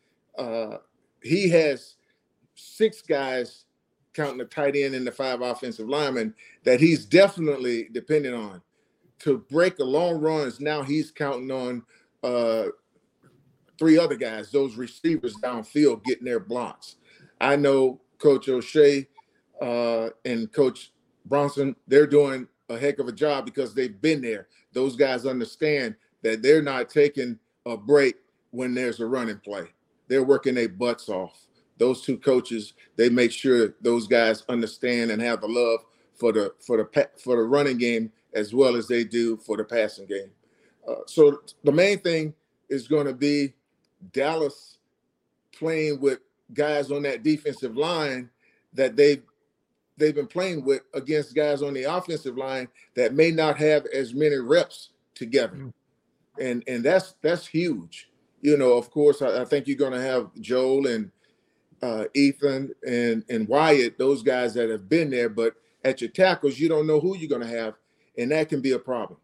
Speaker 6: He has 6 guys, counting the tight end and the 5 offensive linemen, that he's definitely dependent on to break the long runs. Now he's counting on 3 other guys, those receivers downfield, getting their blocks. I know Coach O'Shea and Coach Bronson, they're doing a heck of a job because they've been there. Those guys understand that they're not taking a break when there's a running play. They're working their butts off. Those 2 coaches, they make sure those guys understand and have the love for the running game as well as they do for the passing game. So the main thing is going to be Dallas playing with guys on that defensive line that they've been playing with against guys on the offensive line that may not have as many reps together. And that's huge. You know, of course, I think you're going to have Joel and Ethan and Wyatt, those guys that have been there, but at your tackles, you don't know who you're going to have, and that can be a problem.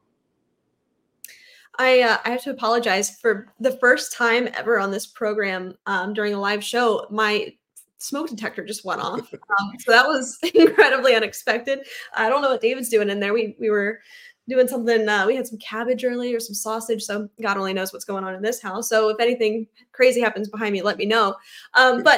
Speaker 1: I have to apologize. For the first time ever on this program, during a live show, my smoke detector just went off. So that was incredibly unexpected. I don't know what David's doing in there. We were doing something. We had some cabbage earlier, some sausage. So God only knows what's going on in this house. So if anything crazy happens behind me, let me know. But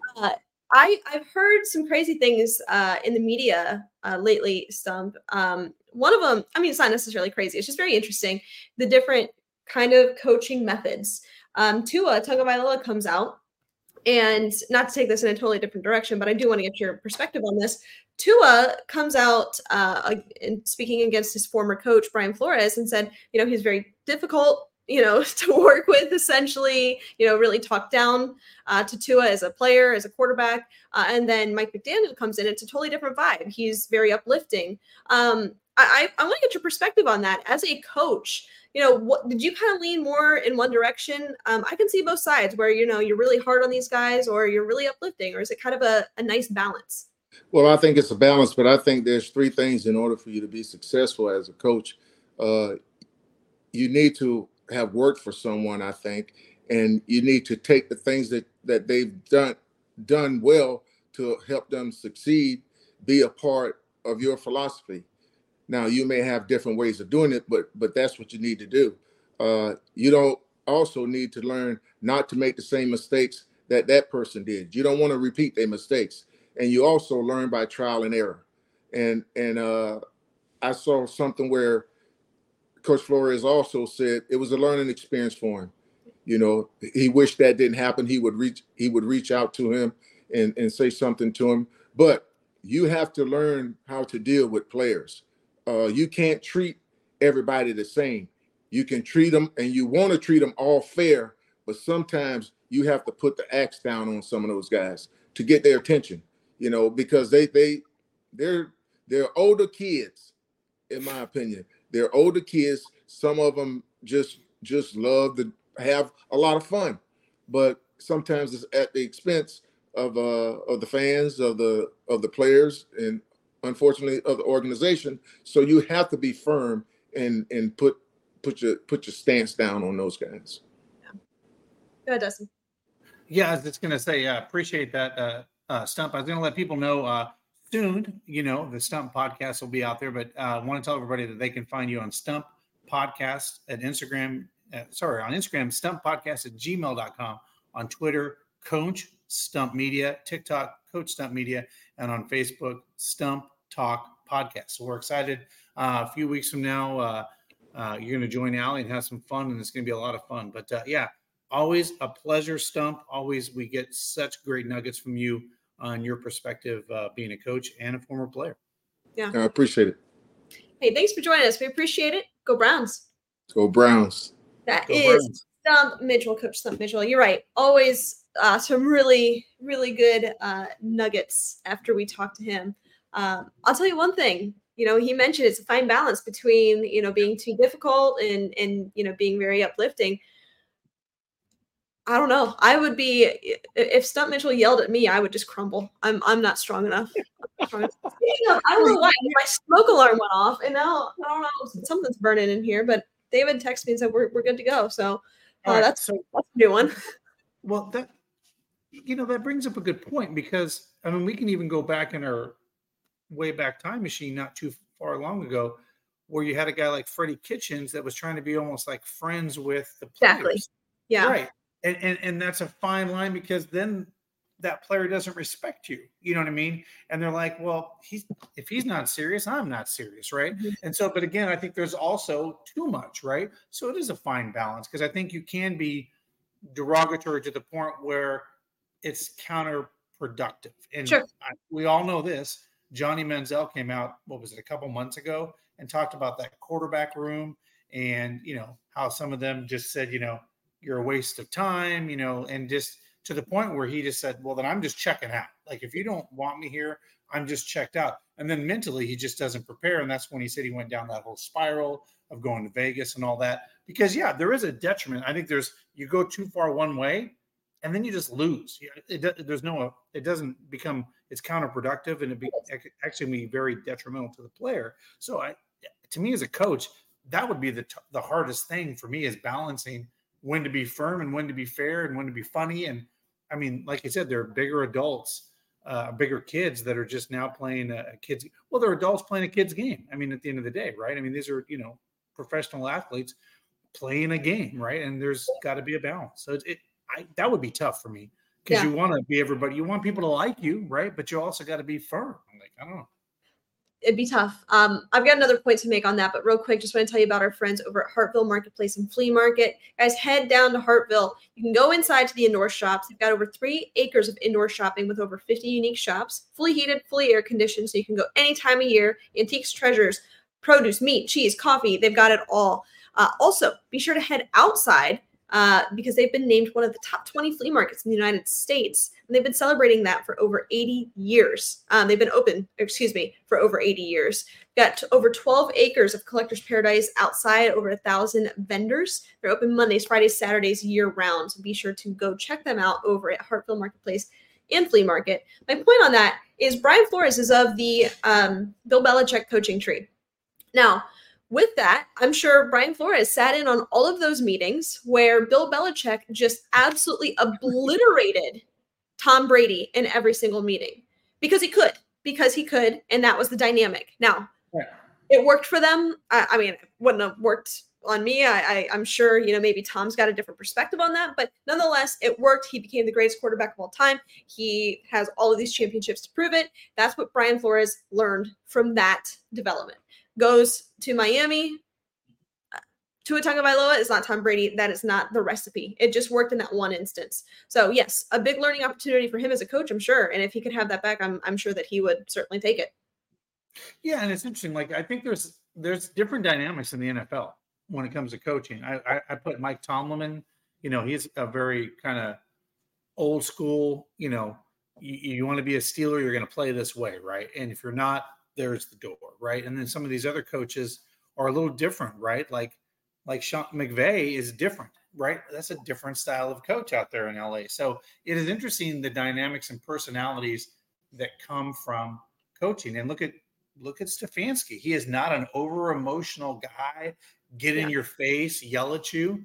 Speaker 1: I've heard some crazy things in the media lately, Stump. One of them, I mean, it's not necessarily crazy. It's just very interesting, the different kind of coaching methods. Tua Tagovailoa comes out, and not to take this in a totally different direction, but I do want to get your perspective on this. Tua comes out and speaking against his former coach, Brian Flores, and said, he's very difficult, to work with, essentially, really talk down to Tua as a player, as a quarterback. And then Mike McDaniel comes in. It's a totally different vibe. He's very uplifting. I want to get your perspective on that as a coach. What did you kind of lean more in one direction? I can see both sides where, you're really hard on these guys or you're really uplifting, or is it kind of a nice balance?
Speaker 6: Well, I think it's a balance, but I think there's 3 things in order for you to be successful as a coach. You need to have worked for someone, I think, and you need to take the things that they've done well to help them succeed, be a part of your philosophy. Now, you may have different ways of doing it, but that's what you need to do. You don't also need to learn not to make the same mistakes that person did. You don't want to repeat their mistakes. And you also learn by trial and error. And I saw something where Coach Flores also said it was a learning experience for him. He wished that didn't happen. He would reach out to him and say something to him. But you have to learn how to deal with players. You can't treat everybody the same. You can treat them, and you want to treat them all fair, but sometimes you have to put the axe down on some of those guys to get their attention. Because they're older kids, in my opinion. They're older kids. Some of them just love to have a lot of fun, but sometimes it's at the expense of the fans, of the players, and unfortunately of the organization. So you have to be firm and put your stance down on those guys.
Speaker 1: Yeah. Go ahead, Dustin.
Speaker 2: Yeah, I was just going to say, appreciate that, Stump. I was going to let people know soon, the Stump podcast will be out there, but I want to tell everybody that they can find you on Stump Podcast at Instagram. On Instagram, stumppodcast@gmail.com, on Twitter, Coach Stump Media, TikTok, Coach Stump Media, and on Facebook, Stump Talk Podcast. So we're excited. A few weeks from now, you're going to join Allie and have some fun, and it's going to be a lot of fun. But always a pleasure, Stump. Always, we get such great nuggets from you on your perspective, being a coach and a former player.
Speaker 1: Yeah,
Speaker 6: I appreciate it.
Speaker 1: Hey, thanks for joining us. We appreciate it. Go Browns.
Speaker 6: Go Browns.
Speaker 1: That is Stump Mitchell, Coach Stump Mitchell. You're right. Always some really, really good nuggets after we talk to him. I'll tell you one thing. He mentioned it's a fine balance between, being too difficult and being very uplifting. I don't know. I would be, if Stump Mitchell yelled at me, I would just crumble. I'm not strong enough. I don't know why. My smoke alarm went off, and now I don't know. Something's burning in here. But David texted me and said we're good to go. So that's a new one.
Speaker 2: Well, that brings up a good point, because we can even go back in our way back time machine not too far long ago, where you had a guy like Freddie Kitchens that was trying to be almost like friends with the players.
Speaker 1: Exactly. Yeah.
Speaker 2: Right. And that's a fine line, because then that player doesn't respect you. You know what I mean? And they're like, well, if he's not serious, I'm not serious. Right.
Speaker 1: Mm-hmm.
Speaker 2: And so, but again, I think there's also too much. Right. So it is a fine balance, because I think you can be derogatory to the point where it's counterproductive. And
Speaker 1: sure.
Speaker 2: We all know this. Johnny Manziel came out, what was it, a couple months ago, and talked about that quarterback room, and, how some of them just said, you're a waste of time, and just to the point where he just said, well, then I'm just checking out. Like, if you don't want me here, I'm just checked out. And then mentally, he just doesn't prepare. And that's when he said he went down that whole spiral of going to Vegas and all that. Because, yeah, there is a detriment. I think you go too far one way, and then you just lose. It doesn't become, it's counterproductive, and actually be very detrimental to the player. So to me as a coach, that would be the hardest thing for me, is balancing when to be firm and when to be fair and when to be funny. And like you said, they're bigger adults, bigger kids that are just now playing they're adults playing a kid's game. At the end of the day, right? These are, professional athletes playing a game, right? And there's got to be a balance. So that would be tough for me, because you want to be everybody. You want people to like you, right? But you also got to be firm. I don't know.
Speaker 1: It'd be tough. I've got another point to make on that, but real quick, just want to tell you about our friends over at Hartville Marketplace and Flea Market. Guys, head down to Hartville. You can go inside to the indoor shops. They've got over 3 acres of indoor shopping with over 50 unique shops, fully heated, fully air conditioned, so you can go any time of year. Antiques, treasures, produce, meat, cheese, coffee. They've got it all. Also, be sure to head outside because they've been named one of the top 20 flea markets in the United States. And they've been celebrating that for over 80 years. They've been open, for over 80 years. Got over 12 acres of collector's paradise outside, over 1,000 vendors. They're open Mondays, Fridays, Saturdays, year round. So be sure to go check them out over at Hartville Marketplace and Flea Market. My point on that is Brian Flores is of the Bill Belichick coaching tree. Now, with that, I'm sure Brian Flores sat in on all of those meetings where Bill Belichick just absolutely obliterated Tom Brady in every single meeting because he could, and that was the dynamic. Now, It worked for them. It wouldn't have worked on me. I'm sure, maybe Tom's got a different perspective on that, but nonetheless, it worked. He became the greatest quarterback of all time. He has all of these championships to prove it. That's what Brian Flores learned from that development. Goes to Miami. Tua Tagovailoa is not Tom Brady. That is not the recipe. It just worked in that one instance. So yes, a big learning opportunity for him as a coach, I'm sure. And if he could have that back, I'm sure that he would certainly take it.
Speaker 2: Yeah, and it's interesting. I think there's different dynamics in the NFL when it comes to coaching. I put Mike Tomlin. He's a very kind of old school. You want to be a Steeler, you're going to play this way, right? And if you're not, there's the door, right? And then some of these other coaches are a little different, right? Like Sean McVay is different, right? That's a different style of coach out there in LA. So it is interesting, the dynamics and personalities that come from coaching. And look at Stefanski. He is not an over emotional guy, get in your face, yell at you.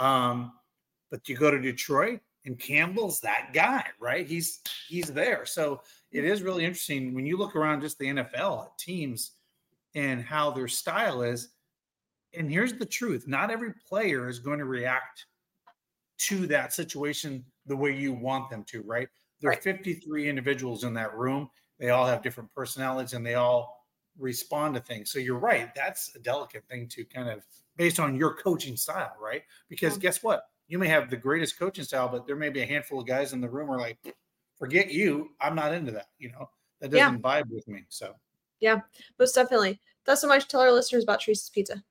Speaker 2: But you go to Detroit, and Campbell's that guy, right? He's there. So it is really interesting when you look around just the NFL at teams and how their style is. And here's the truth. Not every player is going to react to that situation the way you want them to, right? There are 53 individuals in that room. They all have different personalities and they all respond to things. So you're right. That's a delicate thing to kind of based on your coaching style, right? Because guess what? You may have the greatest coaching style, but there may be a handful of guys in the room who are like, forget you. I'm not into that. That doesn't vibe with me. So,
Speaker 1: yeah, most definitely. That's so much to tell our listeners about Teresa's Pizza.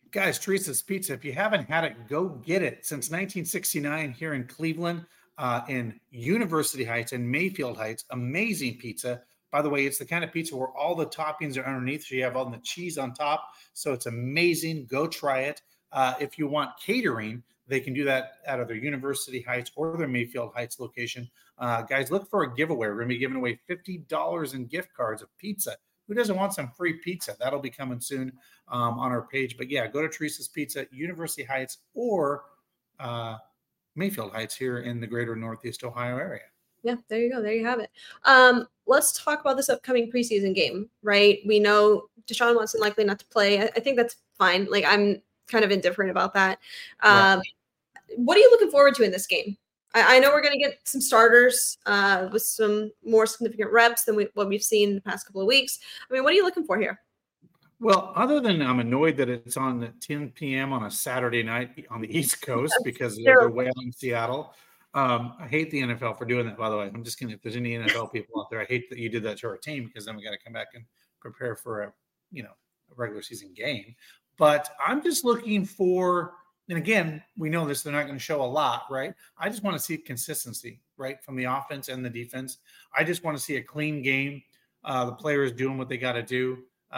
Speaker 2: Guys, Teresa's Pizza, if you haven't had it, go get it. Since 1969 here in Cleveland, in University Heights and Mayfield Heights, amazing pizza. By the way, it's the kind of pizza where all the toppings are underneath, so you have all the cheese on top. So it's amazing. Go try it. If you want catering, they can do that out of their University Heights or their Mayfield Heights location. Guys, look for a giveaway. We're going to be giving away $50 in gift cards of pizza. Who doesn't want some free pizza? That'll be coming soon on our page. But yeah, go to Teresa's Pizza, University Heights, or Mayfield Heights here in the greater Northeast Ohio area.
Speaker 1: Yeah, there you go. There you have it. Let's talk about this upcoming preseason game, right? We know Deshaun Watson likely not to play. I think that's fine. Like, I'm kind of indifferent about that.
Speaker 2: Right.
Speaker 1: What are you looking forward to in this game? I know we're going to get some starters with some more significant reps than what we've seen in the past couple of weeks. I mean, what are you looking for here?
Speaker 2: Well, other than I'm annoyed that it's on at 10 p.m. on a Saturday night on the East Coast because they're way out in Seattle. I hate the NFL for doing that, by the way. I'm just kidding. If there's any NFL people out there, I hate that you did that to our team because then we got to come back and prepare for a regular season game. But I'm just looking for, and again, we know this, they're not going to show a lot, right? I just want to see consistency, right, from the offense and the defense. I just want to see a clean game. The players doing what they got to do.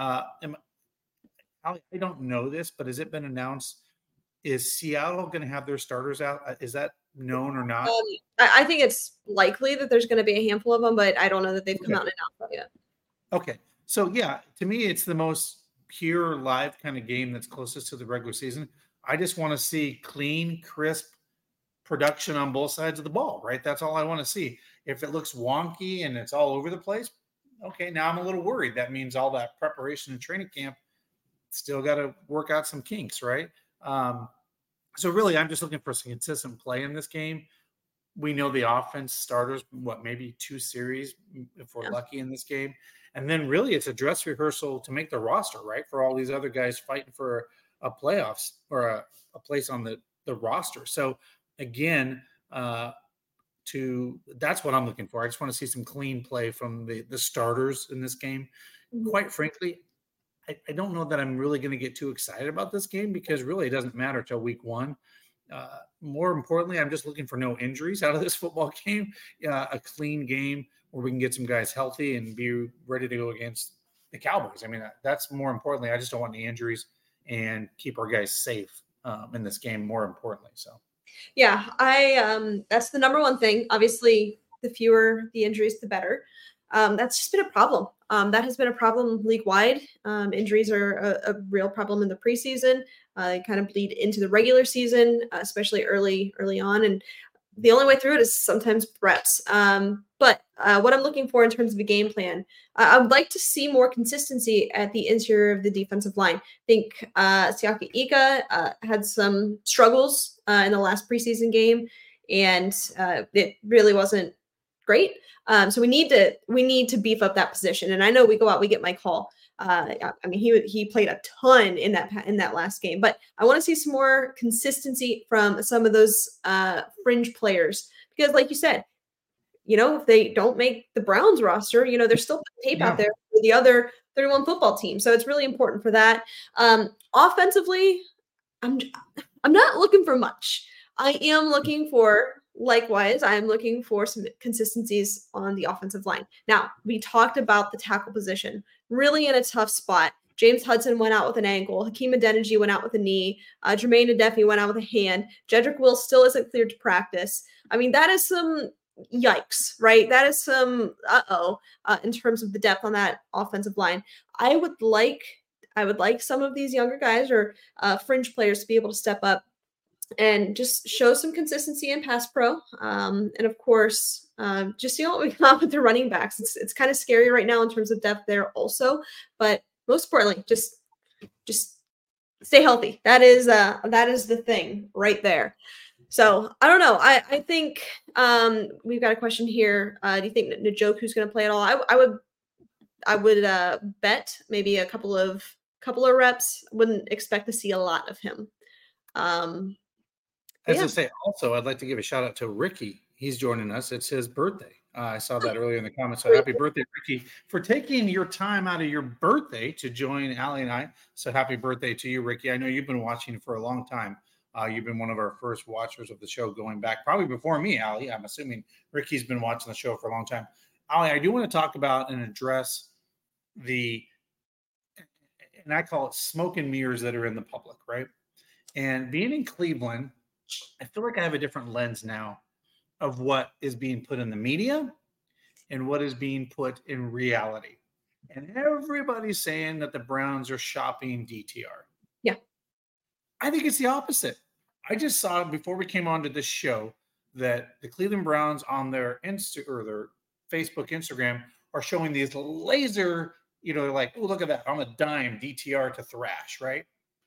Speaker 2: I don't know this, but has it been announced? Is Seattle going to have their starters out? Is that known or not?
Speaker 1: I think it's likely that there's going to be a handful of them, but I don't know that they've come out and announced that yet.
Speaker 2: Okay. So, yeah, to me, it's the most pure live kind of game that's closest to the regular season. I just want to see clean, crisp production on both sides of the ball, right? That's all I want to see. If it looks wonky and it's all over the place, okay, now I'm a little worried. That means all that preparation and training camp still got to work out some kinks, right? So really, I'm just looking for some consistent play in this game. We know the offense starters, maybe 2 series if we're lucky in this game. And then really it's a dress rehearsal to make the roster, right? For all these other guys fighting for a playoffs or a place on the roster. So again, that's what I'm looking for. I just want to see some clean play from the starters in this game. Quite frankly, I don't know that I'm really going to get too excited about this game because really it doesn't matter till week 1. More importantly, I'm just looking for no injuries out of this football game, a clean game where we can get some guys healthy and be ready to go against the Cowboys. I mean, that's more importantly. I just don't want any injuries and keep our guys safe in this game, more importantly. So,
Speaker 1: yeah, that's the number one thing. Obviously, the fewer the injuries, the better. That's just been a problem. That has been a problem league-wide. Injuries are a real problem in the preseason. They kind of bleed into the regular season, especially early on. And the only way through it is sometimes reps. But what I'm looking for in terms of a game plan, I would like to see more consistency at the interior of the defensive line. I think Siaki Ika had some struggles in the last preseason game, and it really wasn't great. So we need to beef up that position. And I know we go out, we get Mike Hall. I mean, he played a ton in that last game, but I want to see some more consistency from some of those fringe players because, like you said, if they don't make the Browns roster, there's still tape out there for the other 31 football team. So it's really important for that. Offensively, I'm not looking for much. I am looking for. Likewise, I am looking for some consistencies on the offensive line. Now, we talked about the tackle position, really in a tough spot. James Hudson went out with an ankle. Hakeem Adeniji went out with a knee. Jermaine Adefi went out with a hand. Jedrick Wills still isn't cleared to practice. I mean, that is some yikes, right? That is some in terms of the depth on that offensive line. I would like some of these younger guys or fringe players to be able to step up and just show some consistency in pass pro. And of course, just what we got with the running backs. It's kind of scary right now in terms of depth there also, but most importantly, just stay healthy. That is the thing right there. So I don't know. I think we've got a question here. Do you think that Njoku's going to play at all? I would bet maybe a couple of reps. Wouldn't expect to see a lot of him.
Speaker 2: As I say, also, I'd like to give a shout out to Ricky. He's joining us. It's his birthday. I saw that earlier in the comments. So happy birthday, Ricky, for taking your time out of your birthday to join Allie and I. So happy birthday to you, Ricky. I know you've been watching for a long time. You've been one of our first watchers of the show going back probably before me, Allie. I'm assuming Ricky's been watching the show for a long time. Allie, I do want to talk about and address and I call it smoke and mirrors that are in the public, right? And being in Cleveland, I feel like I have a different lens now of what is being put in the media and what is being put in reality. And everybody's saying that the Browns are shopping DTR.
Speaker 1: Yeah.
Speaker 2: I think it's the opposite. I just saw before we came on to this show that the Cleveland Browns on their their Facebook, Instagram are showing these laser, like, oh, look at that, on a dime DTR to Thrash, right?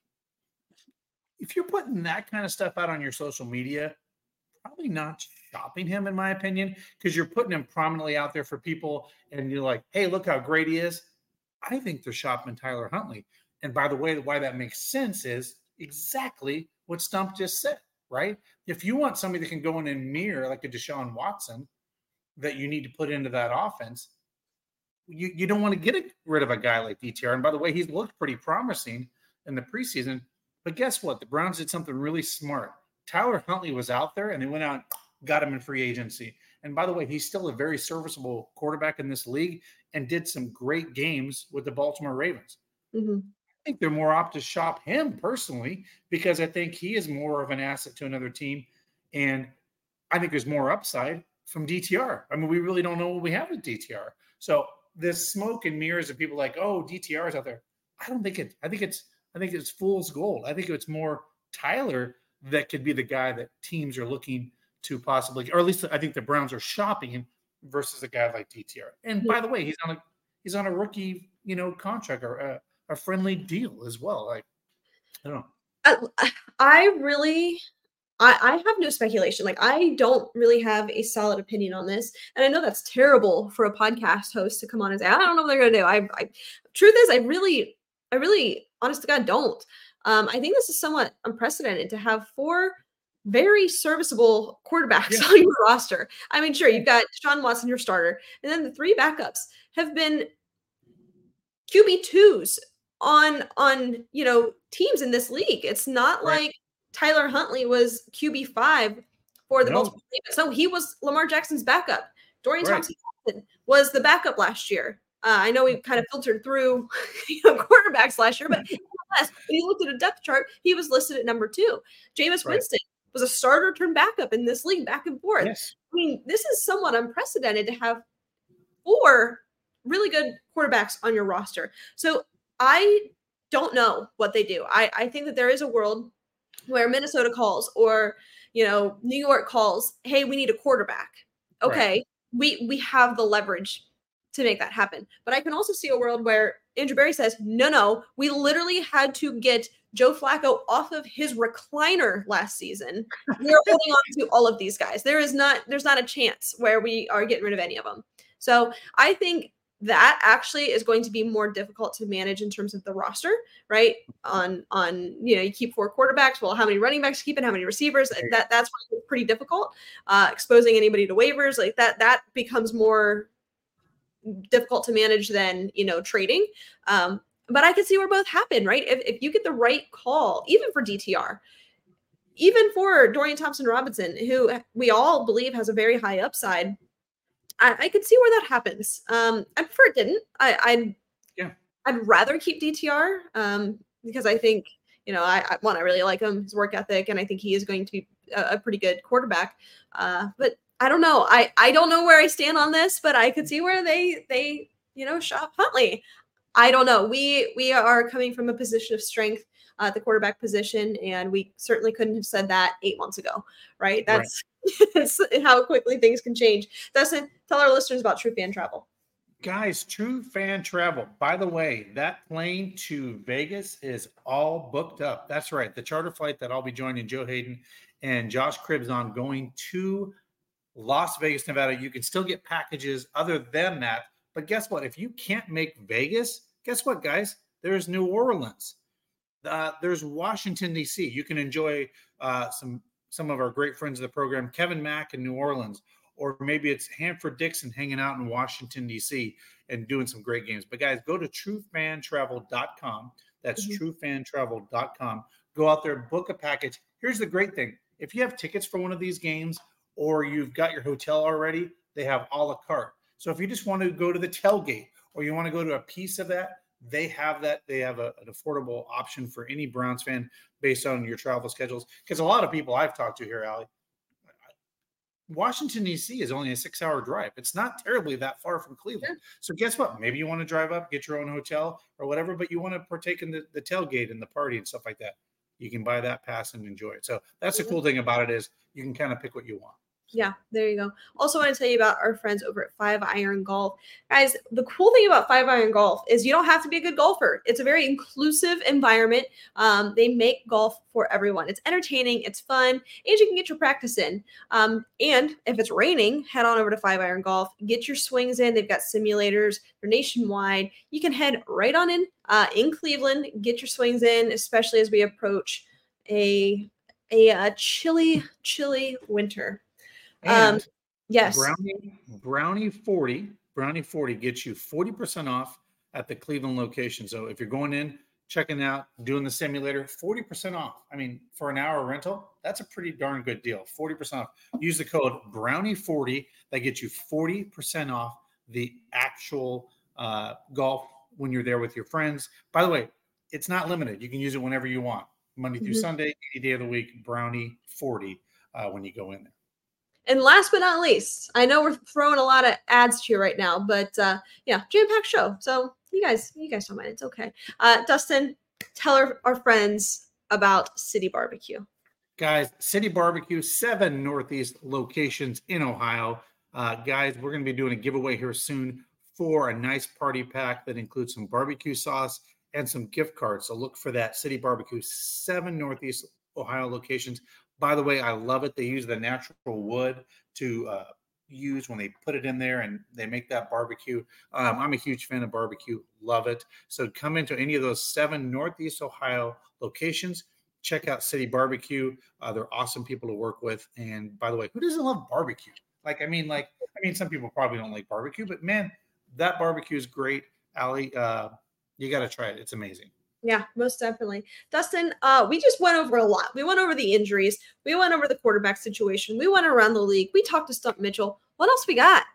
Speaker 2: If you're putting that kind of stuff out on your social media, probably not shopping him, in my opinion, because you're putting him prominently out there for people and you're like, hey, look how great he is. I think they're shopping Tyler Huntley. And by the way, why that makes sense is exactly what Stump just said, right? If you want somebody that can go in and mirror like a Deshaun Watson that you need to put into that offense, you don't want to get rid of a guy like DTR. And by the way, he's looked pretty promising in the preseason. But guess what? The Browns did something really smart. Tyler Huntley was out there, and they went out and got him in free agency. And by the way, he's still a very serviceable quarterback in this league and did some great games with the Baltimore Ravens.
Speaker 1: Mm-hmm.
Speaker 2: I think they're more apt to shop him personally because I think he is more of an asset to another team. And I think there's more upside from DTR. I mean, we really don't know what we have with DTR. So this smoke and mirrors of people like, oh, DTR is out there. I don't think it. I think it's fool's gold. I think it's more Tyler that could be the guy that teams are looking to possibly, or at least I think the Browns are shopping versus a guy like DTR. And by the way, he's on a rookie, contract or a friendly deal as well. Like, I don't know.
Speaker 1: I have no speculation. Like, I don't really have a solid opinion on this. And I know that's terrible for a podcast host to come on and say, I don't know what they're going to do. Truth is, I really, honest to God, don't. I think this is somewhat unprecedented to have 4 very serviceable quarterbacks on your roster. I mean, sure, you've got Deshaun Watson, your starter, and then the 3 backups have been QB2s on teams in this league. It's not like Tyler Huntley was QB5 for the Baltimore Ravens. No, he was Lamar Jackson's backup. Dorian Thompson was the backup last year. I know we kind of filtered through quarterbacks last year, but nonetheless, when you looked at a depth chart, he was listed at number 2. Jameis Winston was a starter turned backup in this league, back and forth. Yes. I mean, this is somewhat unprecedented to have 4 really good quarterbacks on your roster. So I don't know what they do. I think that there is a world where Minnesota calls or, New York calls, hey, we need a quarterback. Okay, we have the leverage to make that happen. But I can also see a world where Andrew Berry says, no, we literally had to get Joe Flacco off of his recliner last season. We're holding on to all of these guys. There's not a chance where we are getting rid of any of them. So I think that actually is going to be more difficult to manage in terms of the roster, right? On you keep 4 quarterbacks. Well, how many running backs you keep and how many receivers? That's pretty difficult. Exposing anybody to waivers like that becomes more difficult to manage than trading. But I can see where both happen, right? If you get the right call, even for DTR, even for Dorian Thompson-Robinson, who we all believe has a very high upside, I could see where that happens. I prefer it didn't. I'd rather keep DTR because I think, I really like him, his work ethic, and I think he is going to be a pretty good quarterback. But I don't know. I don't know where I stand on this, but I could see where they shop Huntley. I don't know. We are coming from a position of strength at the quarterback position, and we certainly couldn't have said that 8 months ago, right? That's how quickly things can change. Dustin, tell our listeners about True Fan Travel.
Speaker 2: Guys, True Fan Travel. By the way, that plane to Vegas is all booked up. That's right. The charter flight that I'll be joining Joe Hayden and Josh Cribbs on going to Las Vegas, Nevada. You can still get packages other than that. But guess what? If you can't make Vegas, guess what, guys? There's New Orleans. There's Washington, D.C. You can enjoy some of our great friends of the program, Kevin Mack in New Orleans, or maybe it's Hanford-Dixon hanging out in Washington, D.C. and doing some great games. But guys, go to truefantravel.com. That's truefantravel.com. Go out there, book a package. Here's the great thing. If you have tickets for one of these games or you've got your hotel already, they have a la carte. So if you just want to go to the tailgate or you want to go to a piece of that, they have that. They have an affordable option for any Browns fan based on your travel schedules. Because a lot of people I've talked to here, Allie, Washington, D.C. is only a 6-hour drive. It's not terribly that far from Cleveland. So guess what? Maybe you want to drive up, get your own hotel or whatever, but you want to partake in the tailgate and the party and stuff like that. You can buy that pass and enjoy it. So that's the cool thing about it is you can kind of pick what you want.
Speaker 1: Yeah, there you go. Also want to tell you about our friends over at 5 Iron Golf. Guys, the cool thing about 5 Iron Golf is you don't have to be a good golfer. It's a very inclusive environment. They make golf for everyone. It's entertaining, it's fun, and you can get your practice in. And if it's raining, head on over to 5 Iron Golf. Get your swings in. They've got simulators. They're nationwide. You can head right on in Cleveland, get your swings in, especially as we approach a chilly winter.
Speaker 2: And
Speaker 1: yes,
Speaker 2: Brownie 40 gets you 40% off at the Cleveland location. So if you're going in, checking out, doing the simulator, 40% off. I mean, for an hour rental, that's a pretty darn good deal. 40% off. Use the code Brownie40. That gets you 40% off the actual golf when you're there with your friends. By the way, it's not limited. You can use it whenever you want. Monday through Sunday, any day of the week, Brownie40 when you go in there.
Speaker 1: And last but not least, I know we're throwing a lot of ads to you right now, but jam-packed show. So you guys don't mind. It's okay. Dustin, tell our friends about City Barbecue.
Speaker 2: Guys, City Barbecue, 7 Northeast locations in Ohio. Guys, we're going to be doing a giveaway here soon for a nice party pack that includes some barbecue sauce and some gift cards. So look for that. City Barbecue, 7 Northeast Ohio locations. By the way, I love it. They use the natural wood to use when they put it in there and they make that barbecue. I'm a huge fan of barbecue. Love it. So come into any of those 7 Northeast Ohio locations. Check out City Barbecue. They're awesome people to work with. And by the way, who doesn't love barbecue? I mean, some people probably don't like barbecue, but man, that barbecue is great. Allie, you got to try it. It's amazing.
Speaker 1: Yeah, most definitely. Dustin, we just went over a lot. We went over the injuries. We went over the quarterback situation. We went around the league. We talked to Stump Mitchell. What else we got?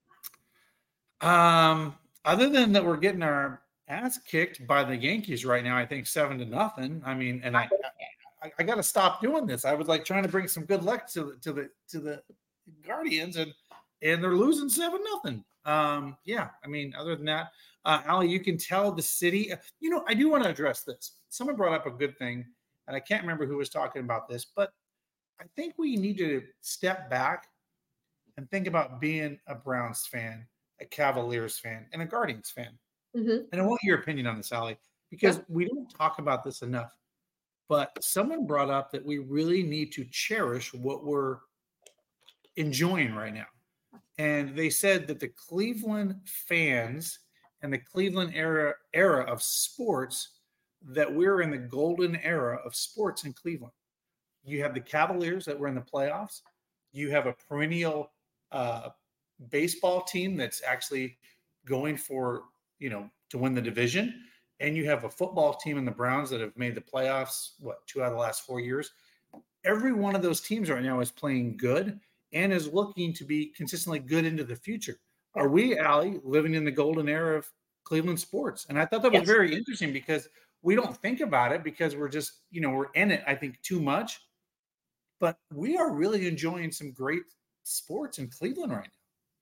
Speaker 2: Other than that, we're getting our ass kicked by the Yankees right now. I think 7-0. I mean, and I got to stop doing this. I was trying to bring some good luck to the Guardians, and they're losing 7-0. Yeah, I mean, other than that. Allie, you can tell the city, I do want to address this. Someone brought up a good thing, and I can't remember who was talking about this, but I think we need to step back and think about being a Browns fan, a Cavaliers fan, and a Guardians fan. And I want your opinion on this, Allie, because we don't talk about this enough, but someone brought up that we really need to cherish what we're enjoying right now. And they said that the Cleveland fans and the Cleveland era of sports, that we're in the golden era of sports in Cleveland. You have the Cavaliers that were in the playoffs. You have a perennial baseball team that's actually going for, to win the division. And you have a football team in the Browns that have made the playoffs, 2 out of the last 4 years. Every one of those teams right now is playing good and is looking to be consistently good into the future. Are we, Allie, living in the golden era of Cleveland sports? And I thought that was very interesting because we don't think about it because we're just, we're in it, I think, too much. But we are really enjoying some great sports in Cleveland right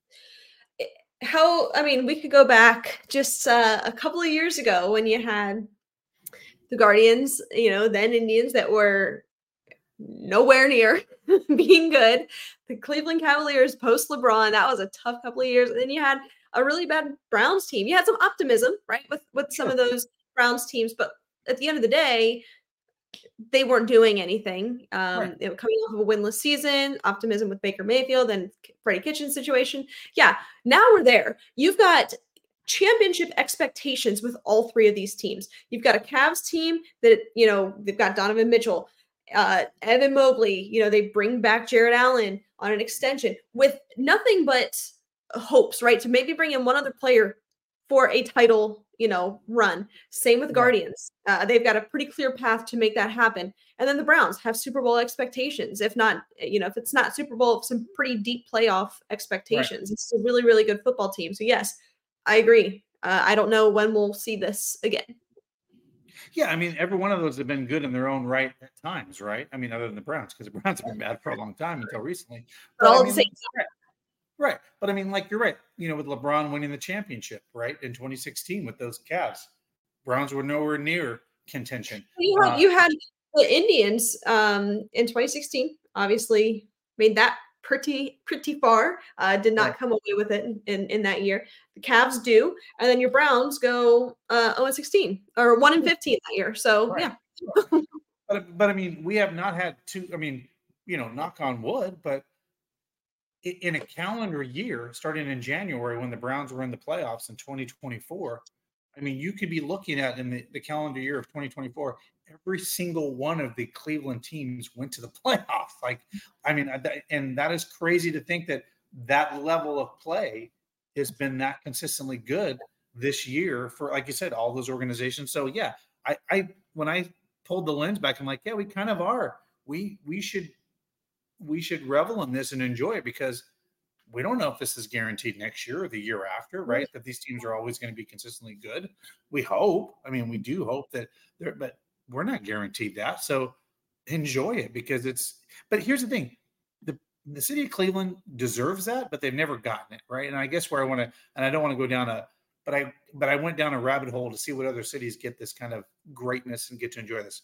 Speaker 1: now. We could go back just a couple of years ago when you had the Guardians, then Indians that were nowhere near being good. The Cleveland Cavaliers post LeBron, that was a tough couple of years. And then you had a really bad Browns team. You had some optimism, right, with some of those Browns teams, but at the end of the day, they weren't doing anything. Right. Coming off of a winless season, optimism with Baker Mayfield and Freddie Kitchens situation. Yeah, now we're there. You've got championship expectations with all 3 of these teams. You've got a Cavs team that, they've got Donovan Mitchell. Evan Mobley, they bring back Jared Allen on an extension with nothing but hopes, right? To maybe bring in one other player for a title, run. Same with Guardians. They've got a pretty clear path to make that happen. And then the Browns have Super Bowl expectations. If not, if it's not Super Bowl, some pretty deep playoff expectations. Right. It's a really, really good football team. So yes, I agree. I don't know when we'll see this again.
Speaker 2: Yeah, I mean, every one of those have been good in their own right at times, right? I mean, other than the Browns, because the Browns have been bad for a long time until recently.
Speaker 1: But all at the same time.
Speaker 2: Right. But I mean, you're right. With LeBron winning the championship, right, in 2016 with those Cavs, Browns were nowhere near contention.
Speaker 1: You had the Indians in 2016, obviously made that pretty far. Did not come away with it in that year. The Cavs do, and then your Browns go 0-16 or 1-15 that year. So yeah.
Speaker 2: But I mean, we have not had two. I mean, knock on wood, but in a calendar year, starting in January when the Browns were in the playoffs in 2024, I mean, you could be looking at in the calendar year of 2024, every single one of the Cleveland teams went to the playoffs. And that is crazy to think that level of play has been that consistently good this year for, like you said, all those organizations. So yeah, I when I pulled the lens back, I'm like, yeah, we kind of are. We should revel in this and enjoy it, because we don't know if this is guaranteed next year or the year after, right? That these teams are always going to be consistently good. We hope. I mean, we do hope that but we're not guaranteed that. So enjoy it, because but here's the thing. The city of Cleveland deserves that, but they've never gotten it, right? And I guess where I want to, and I don't want to go down but I went down a rabbit hole to see what other cities get this kind of greatness and get to enjoy this.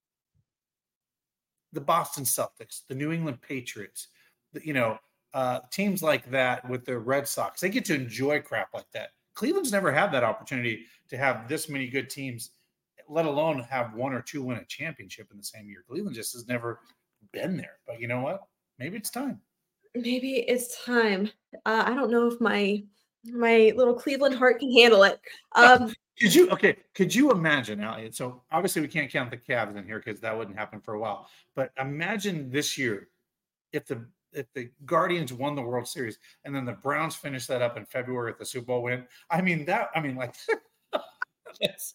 Speaker 2: The Boston Celtics, the New England Patriots, teams like that with the Red Sox, they get to enjoy crap like that. Cleveland's never had that opportunity to have this many good teams, let alone have one or two win a championship in the same year. Cleveland just has never been there. But you know what? Maybe it's time.
Speaker 1: Maybe it's time. I don't know if my little Cleveland heart can handle it.
Speaker 2: Could you imagine, Elliot? So obviously we can't count the Cavs in here because that wouldn't happen for a while. But imagine this year if the Guardians won the World Series and then the Browns finished that up in February with the Super Bowl win. Yes.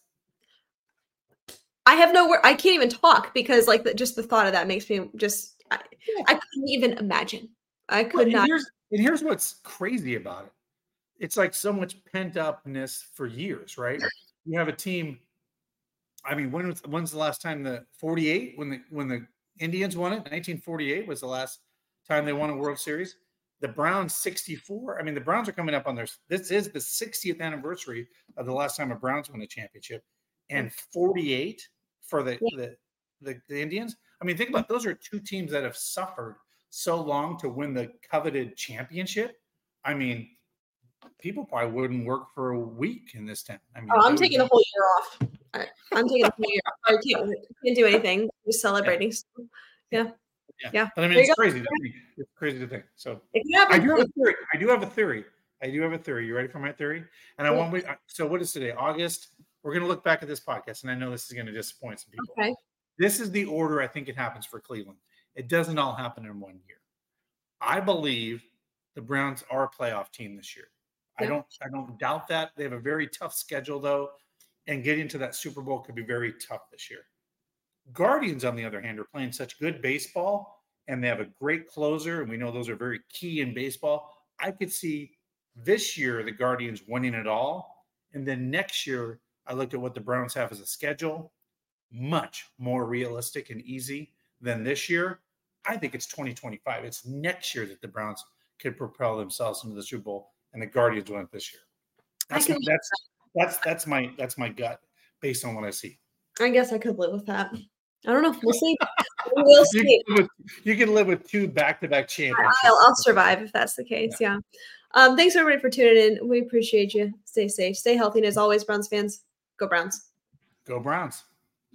Speaker 1: I have no word. I can't even talk because just the thought of that makes me I couldn't even imagine. I could not.
Speaker 2: And here's what's crazy about it. It's like so much pent upness for years, right? You have a team. I mean, when's the last time the 48 when the Indians won it? 1948 was the last time they won a World Series. The Browns 64. I mean, the Browns are coming up on this is the 60th anniversary of the last time a Browns won a championship, and 48 for the Indians. I mean, think about it. Those are two teams that have suffered so long to win the coveted championship. I mean, people probably wouldn't work for a week in this town. I mean,
Speaker 1: I'm taking a whole year off. I'm taking a whole year off. I can't do anything. Just celebrating. Yeah. Yeah.
Speaker 2: But I mean, it's crazy to think. It's crazy to think. So I do have a theory. You ready for my theory? And so what is today? August. We're going to look back at this podcast, and I know this is going to disappoint some people.
Speaker 1: Okay.
Speaker 2: This is the order I think it happens for Cleveland. It doesn't all happen in 1 year. I believe the Browns are a playoff team this year. Yeah. I don't doubt that. They have a very tough schedule, though, and getting to that Super Bowl could be very tough this year. Guardians, on the other hand, are playing such good baseball, and they have a great closer, and we know those are very key in baseball. I could see this year the Guardians winning it all, and then next year I looked at what the Browns have as a schedule, much more realistic and easy than this year. I think it's 2025. It's next year that the Browns could propel themselves into the Super Bowl, and the Guardians win it this year. That's my gut based on what I see.
Speaker 1: I guess I could live with that. I don't know. We'll see. We'll see.
Speaker 2: You can live with two back-to-back championships.
Speaker 1: I'll survive if that's the case. Yeah. Thanks everybody for tuning in. We appreciate you. Stay safe, stay healthy, and as always, Browns fans, go Browns.
Speaker 2: Go Browns.